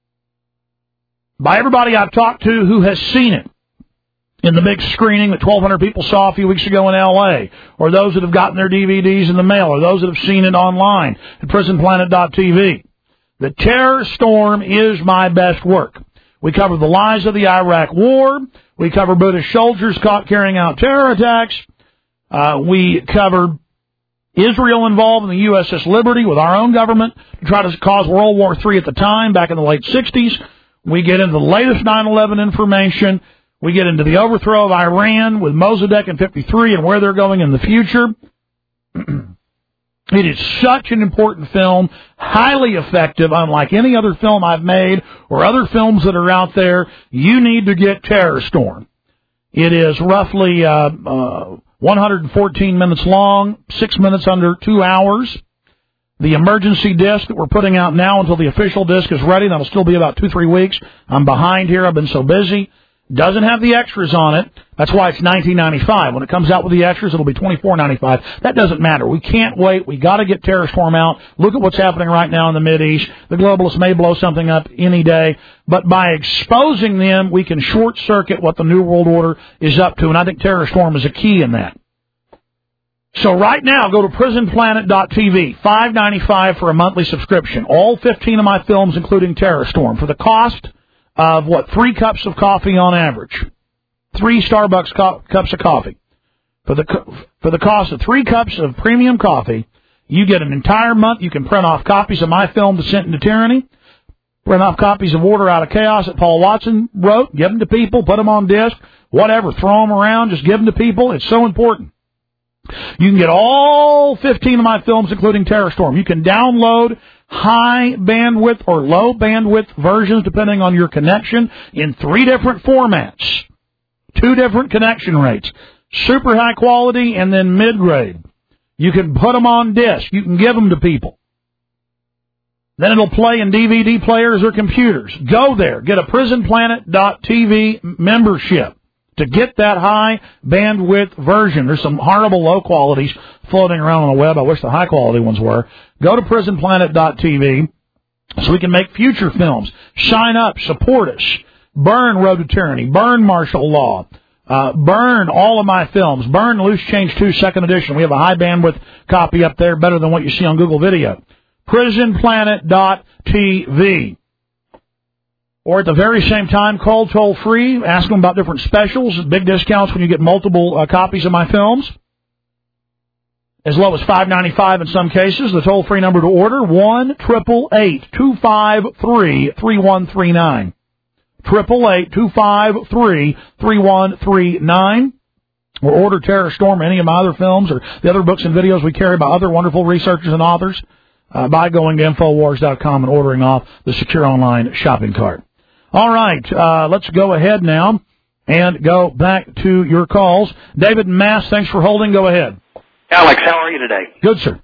By everybody I've talked to who has seen it, in the big screening that twelve hundred people saw a few weeks ago in L A, or those that have gotten their D V Ds in the mail, or those that have seen it online at prison planet dot t v. The Terror Storm is my best work. We cover the lies of the Iraq War. We cover British soldiers caught carrying out terror attacks. Uh, we cover Israel involved in the U S S Liberty with our own government to try to cause World War Three at the time, back in the late sixties. We get into the latest nine eleven information. We get into the overthrow of Iran with Mossadegh in fifty-three and where they're going in the future. It is such an important film, highly effective, unlike any other film I've made or other films that are out there. You need to get Terror Storm. It is roughly uh, uh, one hundred fourteen minutes long, six minutes under two hours. The emergency disc that we're putting out now until the official disc is ready, that'll still be about two, three weeks. I'm behind here. I've been so busy. Doesn't have the extras on it. That's why it's nineteen ninety-five. When it comes out with the extras, it'll be twenty-four ninety-five. That doesn't matter. We can't wait. We got to get Terror Storm out. Look at what's happening right now in the Mideast. The globalists may blow something up any day, but by exposing them, we can short circuit what the New World Order is up to, and I think Terror Storm is a key in that. So right now, go to prison planet dot t v, five ninety-five for a monthly subscription. All fifteen of my films, including Terror Storm, for the cost of, what, three cups of coffee on average. Three Starbucks co- cups of coffee. For the co- for the cost of three cups of premium coffee, you get an entire month. You can print off copies of my film, Descent into Tyranny. Print off copies of Order Out of Chaos that Paul Watson wrote. Give them to people. Put them on disc. Whatever. Throw them around. Just give them to people. It's so important. You can get all fifteen of my films, including Terror Storm. You can download high bandwidth or low bandwidth versions, depending on your connection, in three different formats. Two different connection rates. Super high quality and then mid-grade. You can put them on disc. You can give them to people. Then it'll play in D V D players or computers. Go there. Get a prison planet dot t v membership. To get that high bandwidth version, there's some horrible low qualities floating around on the web. I wish the high quality ones were. Go to prison planet dot t v so we can make future films. Sign up, support us. Burn Road to Tyranny, burn Martial Law, uh, burn all of my films, burn Loose Change two second edition. We have a high bandwidth copy up there, better than what you see on Google Video. prison planet dot t v. Or at the very same time, call toll free, ask them about different specials, big discounts when you get multiple uh, copies of my films. As low as five ninety-five in some cases. The toll free number to order, one eight eight eight, two five three, three one three nine. eight eight eight, two five three, three one three nine. Or order Terror Storm, any of my other films, or the other books and videos we carry by other wonderful researchers and authors, uh, by going to Infowars dot com and ordering off the secure online shopping cart. All right, uh, let's go ahead now and go back to your calls. David and Mass, thanks for holding. Go ahead. Alex, how are you today? Good, sir.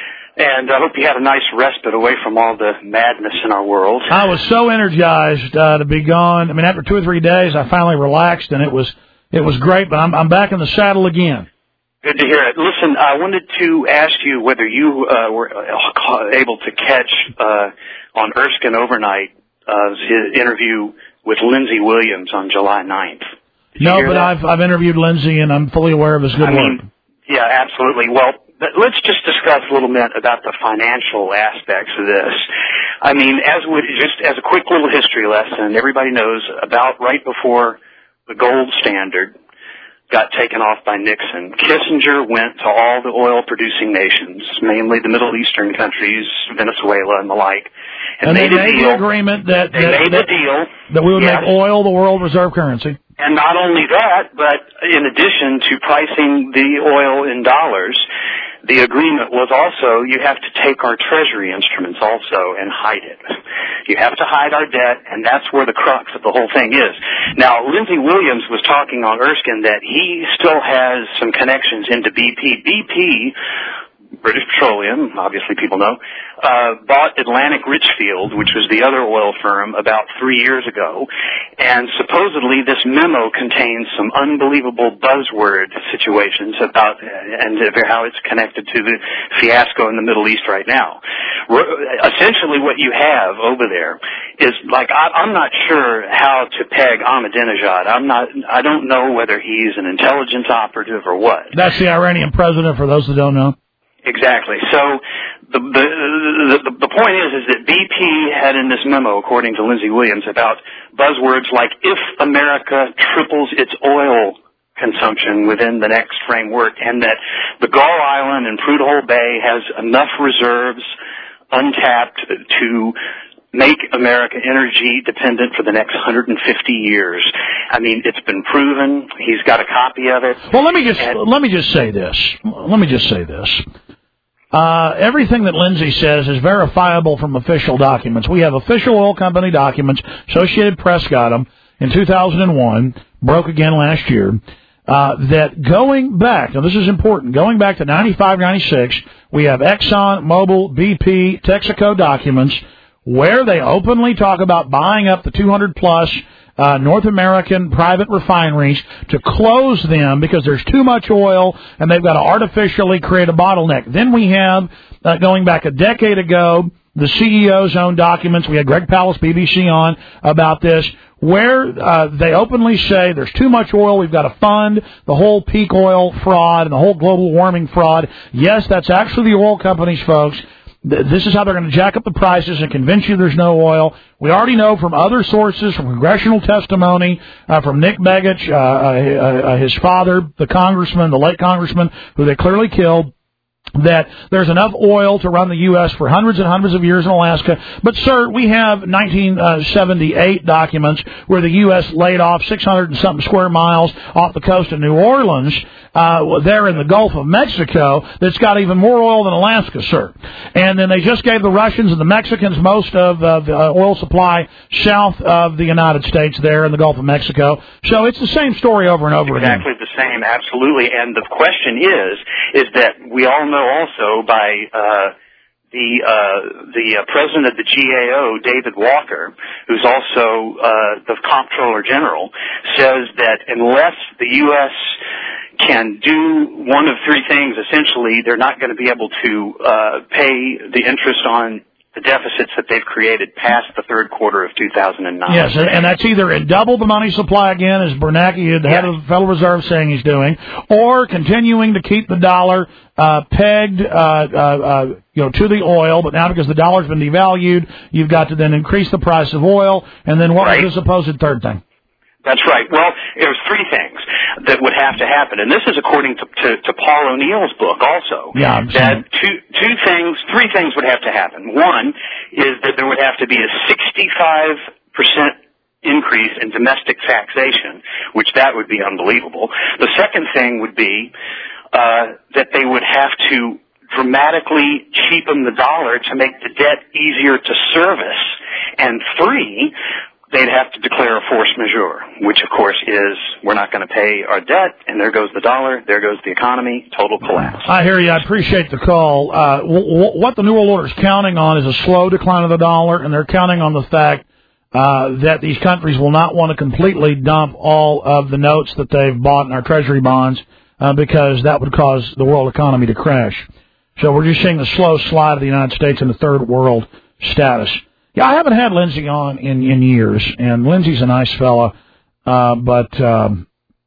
And I hope you had a nice respite away from all the madness in our world. I was so energized uh, to be gone. I mean, after two or three days, I finally relaxed, and it was it was great. But I'm I'm back in the saddle again. Good to hear it. Listen, I wanted to ask you whether you uh, were able to catch uh, on Erskine overnight uh, his interview with Lindsey Williams on July ninth. Did no, but that? I've I've interviewed Lindsey, and I'm fully aware of his good I work. Mean, yeah, absolutely. Well, let's just discuss a little bit about the financial aspects of this. I mean, as we, just as a quick little history lesson, everybody knows about right before the gold standard got taken off by Nixon, Kissinger went to all the oil-producing nations, mainly the Middle Eastern countries, Venezuela and the like, and, and made they a made deal. the agreement that they that, made that, the deal that we would yes. make oil the world reserve currency. And not only that, but in addition to pricing the oil in dollars, the agreement was also you have to take our treasury instruments also and hide it. You have to hide our debt, and that's where the crux of the whole thing is. Now, Lindsey Williams was talking on Erskine that he still has some connections into B P. B P, British Petroleum, obviously people know, uh, bought Atlantic Richfield, which was the other oil firm, about three years ago. And supposedly this memo contains some unbelievable buzzword situations about, and how it's connected to the fiasco in the Middle East right now. Essentially what you have over there is, like, I, I'm not sure how to peg Ahmadinejad. I'm not, I don't know whether he's an intelligence operative or what. That's the Iranian president, for those that don't know. Exactly. So the, the the the point is is that B P had in this memo, according to Lindsey Williams, about buzzwords like if America triples its oil consumption within the next framework, and that the Gull Island and Prudhoe Bay has enough reserves untapped to make America energy dependent for the next one hundred fifty years. I mean, it's been proven. He's got a copy of it. Well, let me just and, let me just say this. Let me just say this. Uh, everything that Lindsey says is verifiable from official documents. We have official oil company documents. Associated Press got them in two thousand one, broke again last year, uh, that going back, now this is important, going back to ninety-five, ninety-six, we have Exxon, Mobil, B P, Texaco documents where they openly talk about buying up the two hundred plus Uh, North American private refineries to close them because there's too much oil and they've got to artificially create a bottleneck. Then we have, uh, going back a decade ago, the C E O's own documents. We had Greg Palast, B B C, on about this, where uh, they openly say there's too much oil. We've got to fund the whole peak oil fraud and the whole global warming fraud. Yes, that's actually the oil companies, folks. This is how they're going to jack up the prices and convince you there's no oil. We already know from other sources, from congressional testimony, uh, from Nick Begich, uh, uh, uh, his father, the congressman, the late congressman, who they clearly killed, that there's enough oil to run the U S for hundreds and hundreds of years in Alaska. But, sir, we have nineteen seventy-eight documents where the U S laid off six hundred and something square miles off the coast of New Orleans, uh, there in the Gulf of Mexico, that's got even more oil than Alaska, sir. And then they just gave the Russians and the Mexicans most of uh, the uh, oil supply south of the United States there in the Gulf of Mexico. So it's the same story over and over exactly again. Exactly the same, absolutely. And the question is, is that we all know also by uh, the uh, the uh, president of the G A O, David Walker, who's also uh, the comptroller general, says that unless the U S can do one of three things, essentially, they're not going to be able to uh, pay the interest on the deficits that they've created past the third quarter of two thousand nine. Yes, and that's either in double the money supply again, as Bernanke, the head yes. of the Federal Reserve, saying he's doing, or continuing to keep the dollar uh, pegged, uh, uh, uh, you know, to the oil. But now because the dollar's been devalued, you've got to then increase the price of oil. And then what right. was the supposed third thing? That's right. Well, there's three things that would have to happen, and this is according to, to, to Paul O'Neill's book also. Yeah, I'm that two two things, three things would have to happen. One is that there would have to be a sixty-five percent increase in domestic taxation, which that would be unbelievable. The second thing would be uh, that they would have to dramatically cheapen the dollar to make the debt easier to service. And three, they'd have to declare a force majeure, which, of course, is we're not going to pay our debt, and there goes the dollar, there goes the economy, total collapse. I hear you. I appreciate the call. Uh, w- w- what the New World Order is counting on is a slow decline of the dollar, and they're counting on the fact uh, that these countries will not want to completely dump all of the notes that they've bought in our treasury bonds uh, because that would cause the world economy to crash. So we're just seeing the slow slide of the United States into third world status. Yeah, I haven't had Lindsay on in, in years, and Lindsay's a nice fella, uh, but, um,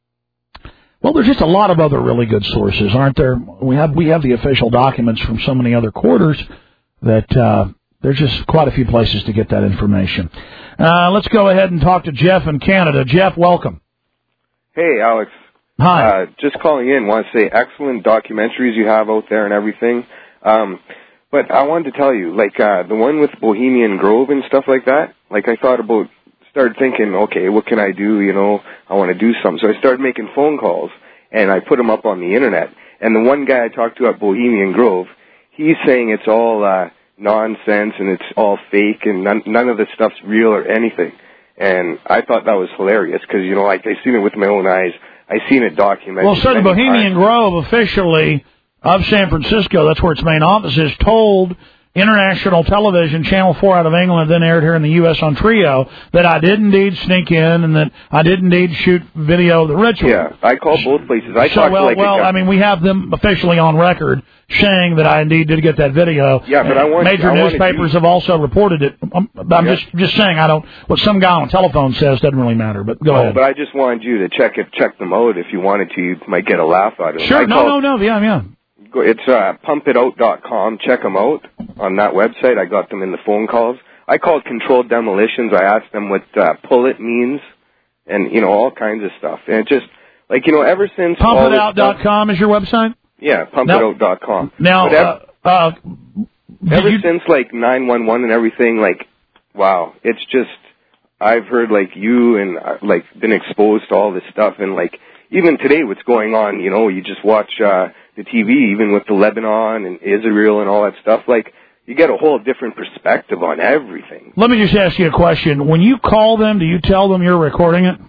well, there's just a lot of other really good sources, aren't there? We have we have the official documents from so many other quarters that uh, there's just quite a few places to get that information. Uh, let's go ahead and talk to Jeff in Canada. Jeff, welcome. Hey, Alex. Hi. Uh, just calling in. Want to say excellent documentaries you have out there and everything. Um But I wanted to tell you, like, uh, the one with Bohemian Grove and stuff like that, like, I thought about, started thinking, okay, what can I do, you know, I want to do something. So I started making phone calls, and I put them up on the Internet. And the one guy I talked to at Bohemian Grove, he's saying it's all uh, nonsense and it's all fake and none, none of this stuff's real or anything. And I thought that was hilarious because, you know, like, I seen it with my own eyes. I seen it documented. Well, so the Bohemian Grove officially of San Francisco, that's where its main office is, told international television, Channel four out of England, then aired here in the U S on Trio, that I did indeed sneak in and that I did indeed shoot video of the ritual. Yeah, I called both places. I so, talked well, to like well, I mean, we have them officially on record saying that I indeed did get that video. Yeah, but I want Major I newspapers you... have also reported it. I'm, I'm yeah. just just saying, I don't. What some guy on a telephone says doesn't really matter. But go oh, ahead. But I just wanted you to check it, check them out. If you wanted to, you might get a laugh out of it. Sure. I No, called... no, no. Yeah, yeah. It's uh, pump it out dot com. Check them out on that website. I got them in the phone calls. I called Controlled Demolitions. I asked them what uh, pull it means and, you know, all kinds of stuff. And it just, like, you know, ever since... pump it out dot com is your website? Yeah, pump it out dot com. Now, ever, uh, uh, ever you... since, like, nine one one and everything, like, wow, it's just... I've heard, like, you and, uh, like, been exposed to all this stuff. And, like, even today what's going on, you know, you just watch... Uh, the T V, even with the Lebanon and Israel and all that stuff, like, you get a whole different perspective on everything. Let me just ask you a question. When you call them, do you tell them you're recording it?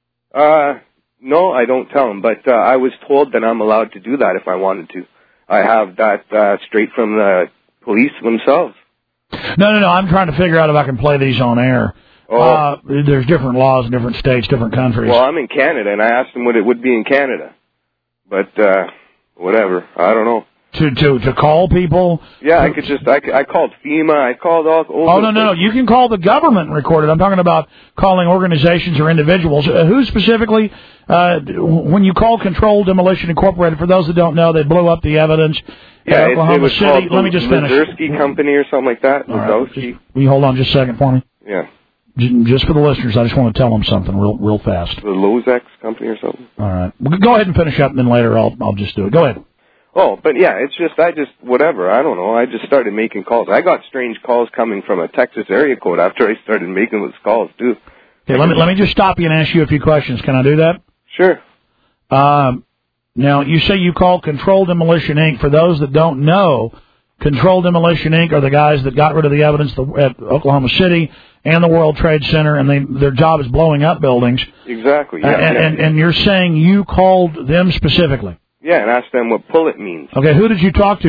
Uh, no, I don't tell them, but uh, I was told that I'm allowed to do that if I wanted to. I have that uh, straight from the police themselves. No, no, no, I'm trying to figure out if I can play these on air. Oh. Uh, there's different laws in different states, different countries. Well, I'm in Canada, and I asked them what it would be in Canada. But, uh... whatever. I don't know. To to to call people? Yeah, I could just, I, I called FEMA, I called all over. Oh, no, no, no. You can call the government and record it. I'm talking about calling organizations or individuals. Uh, who specifically, uh, when you call Controlled Demolition Incorporated, for those that don't know, they blew up the evidence yeah, at it, Oklahoma it was City. Let me just finish. Mazursky Company or something like that. All right. Just, will you hold on just a second for me? Yeah. Just for the listeners, I just want to tell them something real real fast. The Lozex Company or something? All right. Well, go ahead and finish up, and then later I'll I'll just do it. Go ahead. Oh, but yeah, it's just, I just, whatever, I don't know, I just started making calls. I got strange calls coming from a Texas area code after I started making those calls, too. Okay, let me, let me just stop you and ask you a few questions. Can I do that? Sure. Um, now, you say you call Controlled Demolition, Incorporated. For those that don't know, Controlled Demolition, Incorporated are the guys that got rid of the evidence at Oklahoma City and the World Trade Center, and they, their job is blowing up buildings. Exactly, yeah. And, yeah. and, and you're saying you called them specifically? Yeah, and asked them what pull it means. Okay, who did you talk to there?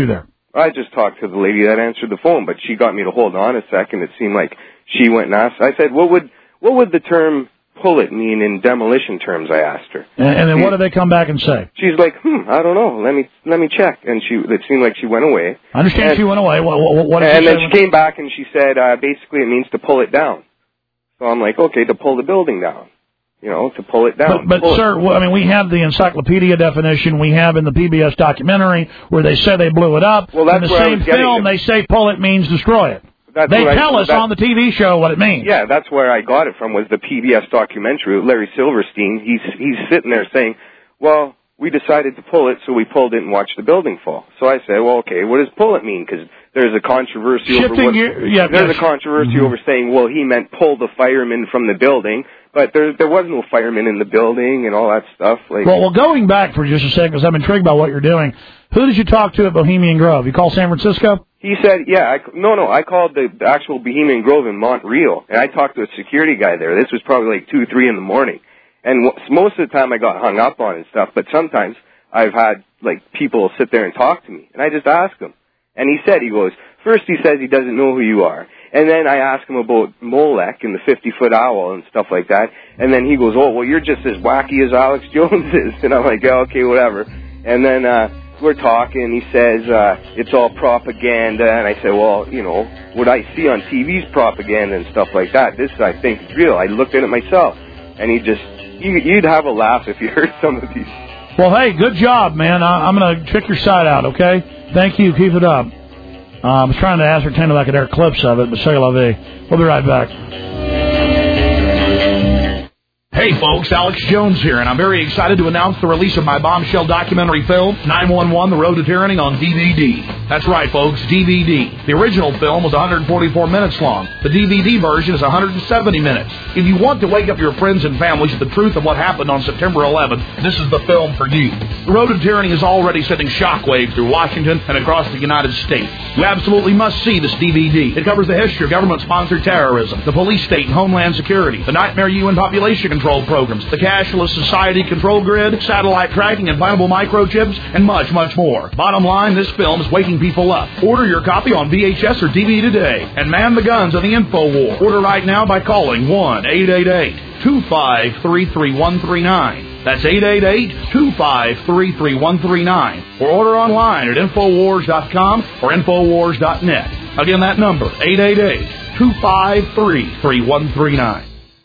I just talked to the lady that answered the phone, but she got me to hold on a second. It seemed like she went and asked. I said, what would what would the term pull it mean in demolition terms? I asked her. And, and then she, what did they come back and say? She's like, hmm, I don't know. Let me let me check. And she it seemed like she went away. I understand and, she went away. What, what, what did and she then say? she came back and she said, uh, basically it means to pull it down. So I'm like, okay, to pull the building down. You know, to pull it down. But, but sir, well, I mean, we have the encyclopedia definition. We have in the P B S documentary where they say they blew it up. Well, that's in the where same I was getting film, it. they say pull it means destroy it. That's they what tell I, us that, on the T V show what it means. Yeah, that's where I got it from, was the P B S documentary. Larry Silverstein, he's he's sitting there saying, well, we decided to pull it, so we pulled it and watched the building fall. So I said, well, okay, what does pull it mean? Because there's a controversy Shifting over what, gear, yeah, there's yes. a controversy mm-hmm. over saying, well, he meant pull the firemen from the building. But there there was no firemen in the building and all that stuff. Like, well, well, going back for just a second, because I'm intrigued by what you're doing, who did you talk to at Bohemian Grove? You called San Francisco? He said, yeah, I, no, no, I called the, the actual Bohemian Grove in Montreal, and I talked to a security guy there. This was probably like two, three in the morning. And w- most of the time I got hung up on and stuff, but sometimes I've had, like, people sit there and talk to me, and I just ask them. And he said, he goes, first he says he doesn't know who you are. And then I ask him about Molech and the fifty-foot owl and stuff like that. And then he goes, oh, well, you're just as wacky as Alex Jones is. And I'm like, yeah, okay, whatever. And then uh we're talking, he says, uh, it's all propaganda. And I say, well, you know, what I see on T V's propaganda and stuff like that. This, I think, is real. I looked at it myself. And he just, you, you'd have a laugh if you heard some of these. Well, hey, good job, man. I, I'm going to check your site out, okay? Thank you. Keep it up. Uh, I was trying to ascertain if I could air clips of it, but say la vie. We'll be right back. Hey folks, Alex Jones here, and I'm very excited to announce the release of my bombshell documentary film, nine one one, The Road to Tyranny, on D V D. That's right, folks, D V D. The original film was one hundred forty-four minutes long. The D V D version is one hundred seventy minutes. If you want to wake up your friends and families with the truth of what happened on September eleventh, this is the film for you. The Road to Tyranny is already sending shockwaves through Washington and across the United States. You absolutely must see this D V D. It covers the history of government-sponsored terrorism, the police state and homeland security, the nightmare U N population control programs, the cashless society control grid, satellite tracking, implantable microchips, and much, much more. Bottom line, this film is waking people up. Order your copy on V H S or D V D today and man the guns of the info war. Order right now by calling one eight eight eight, two five three, three one three nine. That's eight eight eight, two five three, three one three nine. Or order online at infowars dot com or infowars dot net. Again, that number, eight eight eight, two five three, three one three nine.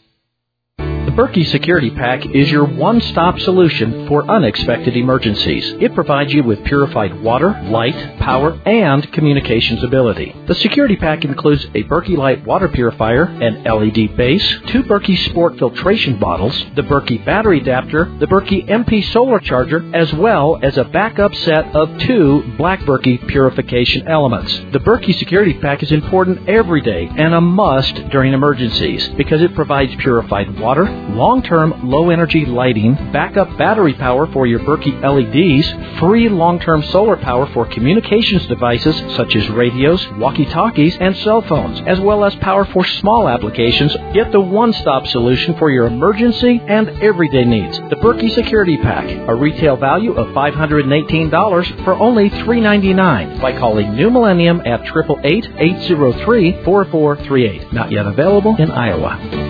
The Berkey Security Pack is your one-stop solution for unexpected emergencies. It provides you with purified water, light, power, and communications ability. The Security Pack includes a Berkey Light water purifier, an L E D base, two Berkey Sport filtration bottles, the Berkey battery adapter, the Berkey M P solar charger, as well as a backup set of two Black Berkey purification elements. The Berkey Security Pack is important every day and a must during emergencies because it provides purified water, long-term low-energy lighting, backup battery power for your Berkey L E Ds, free long-term solar power for communications devices such as radios, walkie-talkies, and cell phones, as well as power for small applications. Get the one-stop solution for your emergency and everyday needs. The Berkey Security Pack, a retail value of five hundred eighteen dollars for only three hundred ninety-nine dollars by calling New Millennium at eight eight eight, eight zero three, four four three eight. Not yet available in Iowa.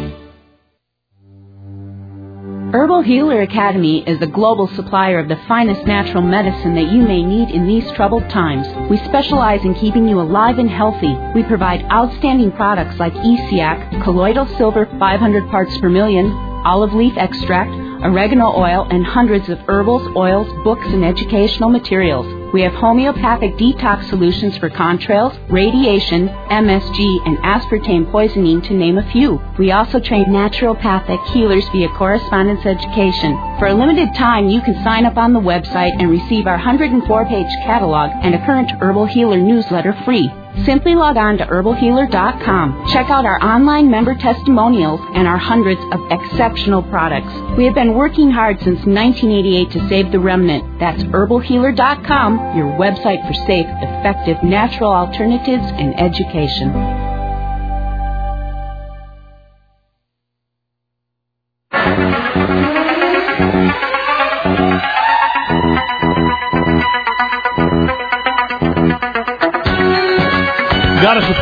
Herbal Healer Academy is a global supplier of the finest natural medicine that you may need in these troubled times. We specialize in keeping you alive and healthy. We provide outstanding products like E C A C, colloidal silver five hundred parts per million, olive leaf extract, oregano oil, and hundreds of herbals, oils, books, and educational materials. We have homeopathic detox solutions for contrails, radiation, M S G, and aspartame poisoning, to name a few. We also train naturopathic healers via correspondence education. For a limited time, you can sign up on the website and receive our one hundred four page catalog and a current Herbal Healer newsletter free. Simply log on to herbal healer dot com. Check out our online member testimonials and our hundreds of exceptional products. We have been working hard since nineteen eighty-eight to save the remnant. That's herbal healer dot com, your website for safe, effective, natural alternatives and education.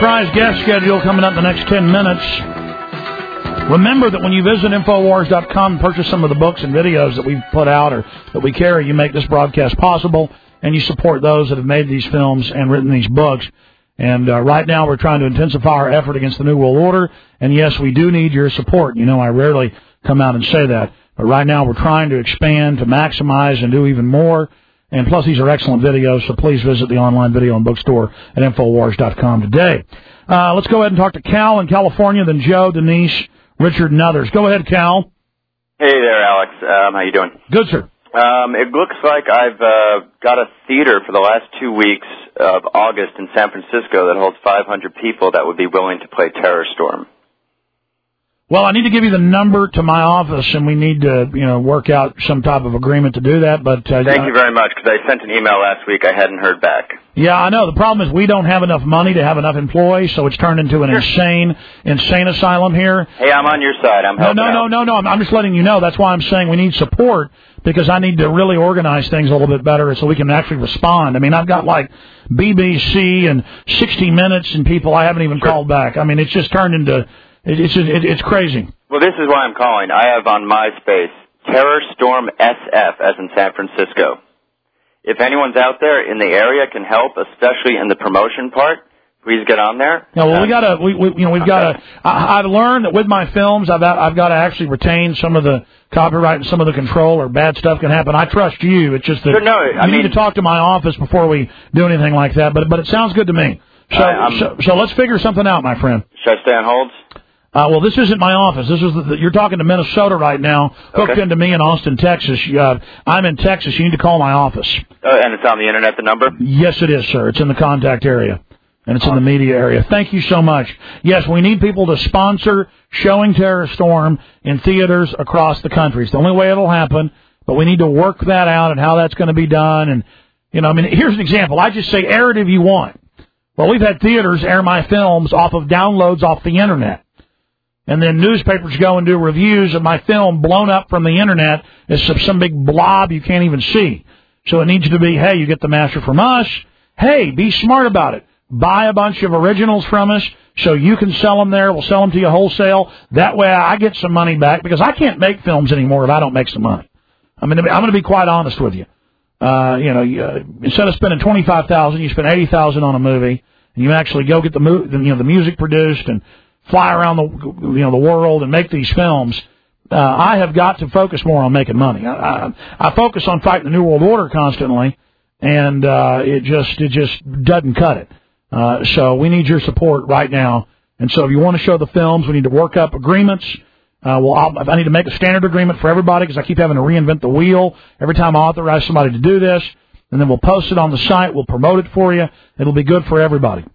surprise guest schedule coming up in the next ten minutes. Remember that when you visit Infowars dot com and purchase some of the books and videos that we put out or that we carry, you make this broadcast possible, and you support those that have made these films and written these books. And uh, right now we're trying to intensify our effort against the New World Order, and yes, we do need your support. You know, I rarely come out and say that, but right now we're trying to expand, to maximize, and do even more. And plus, these are excellent videos, so please visit the online video and bookstore at Infowars dot com today. Uh, let's go ahead and talk to Cal in California, then Joe, Denise, Richard, and others. Go ahead, Cal. Hey there, Alex. Um, how you doing? Good, sir. Um, it looks like I've uh, got a theater for the last two weeks of August in San Francisco that holds five hundred people that would be willing to play Terror Storm. Well, I need to give you the number to my office, and we need to, you know, work out some type of agreement to do that. But uh, Thank you very much, because I sent an email last week. I hadn't heard back. Yeah, I know. The problem is we don't have enough money to have enough employees, so it's turned into an sure. insane, insane asylum here. Hey, I'm on your side. I'm helping No, no, out. no, no, no. I'm, I'm just letting you know. That's why I'm saying we need support, because I need to really organize things a little bit better so we can actually respond. I mean, I've got like B B C and sixty minutes and people I haven't even sure. called back. I mean, it's just turned into, it, it's just, it, it's crazy. Well, this is why I'm calling. I have on MySpace Terror Storm S F, as in San Francisco. If anyone's out there in the area can help, especially in the promotion part, please get on there. No, well, we gotta, we, we you know, we've okay. gotta. I, I've learned that with my films, I've I've got to actually retain some of the copyright and some of the control, or bad stuff can happen. I trust you. It's just that sure, no, I you mean, need to talk to my office before we do anything like that. But but it sounds good to me. So uh, so, so let's figure something out, my friend. Should I stay on hold? Uh, well, this isn't my office. This is the, the, you're talking to Minnesota right now, hooked okay. into me in Austin, Texas. Uh, I'm in Texas. You need to call my office. Uh, and it's on the internet, the number? Yes, it is, sir. It's in the contact area, and it's in the media area. Thank you so much. Yes, we need people to sponsor Showing Terror Storm in theaters across the country. It's the only way it'll happen, but we need to work that out and how that's going to be done. And, you know, I mean, here's an example. I just say air it if you want. Well, we've had theaters air my films off of downloads off the internet. And then newspapers go and do reviews of my film blown up from the internet as some, some big blob you can't even see. So it needs to be, hey, you get the master from us. Hey, be smart about it. Buy a bunch of originals from us so you can sell them there. We'll sell them to you wholesale. That way I get some money back, because I can't make films anymore if I don't make some money. I mean, I'm going to be quite honest with you. Uh, you know, uh, instead of spending twenty-five thousand dollars, you spend eighty thousand dollars on a movie, and you actually go get the, mo- the you know the music produced and fly around the you know the world and make these films. Uh, I have got to focus more on making money. I, I, I focus on fighting the New World Order constantly, and uh, it just it just doesn't cut it. Uh, so we need your support right now. And so if you want to show the films, we need to work up agreements. Uh, well, I'll, I need to make a standard agreement for everybody, because I keep having to reinvent the wheel every time I authorize somebody to do this. And then we'll post it on the site. We'll promote it for you. It'll be good for everybody.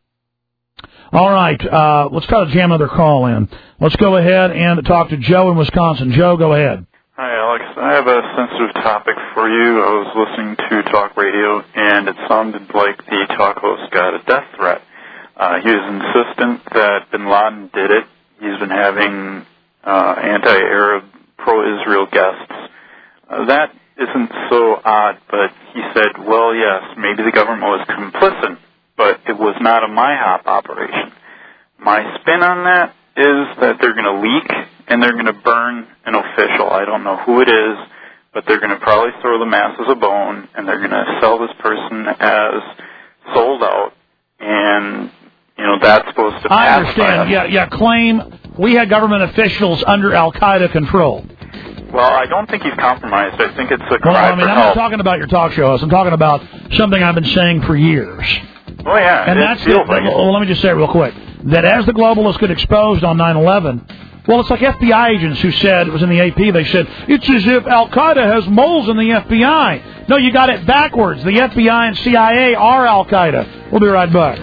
All right, uh, let's try to jam another call in. Let's go ahead and talk to Joe in Wisconsin. Joe, go ahead. Hi, Alex. I have a sensitive topic for you. I was listening to talk radio, and it sounded like the talk host got a death threat. Uh, he was insistent that bin Laden did it. He's been having uh, anti-Arab, pro-Israel guests. Uh, that isn't so odd, but he said, well, yes, maybe the government was complicit, but it was not a MIHOP operation. My spin on that is that they're going to leak and they're going to burn an official. I don't know who it is, but they're going to probably throw the masses a bone, and they're going to sell this person as sold out, and, you know, that's supposed to I understand. Yeah, yeah, claim we had government officials under Al-Qaeda control. Well, I don't think he's compromised. I think it's a cry well, I mean, for I'm help. not talking about your talk show host. I'm talking about something I've been saying for years. Oh, yeah. And that's it. Like well, let me just say real quick that as the globalists get exposed on nine eleven, well, it's like F B I agents who said, it was in the A P, they said, it's as if Al-Qaeda has moles in the F B I. No, you got it backwards. The F B I and C I A are Al-Qaeda. We'll be right back.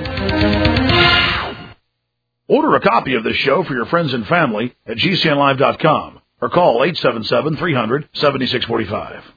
Order a copy of this show for your friends and family at G C N live dot com or call eight seven seven, three hundred, seventy-six forty-five.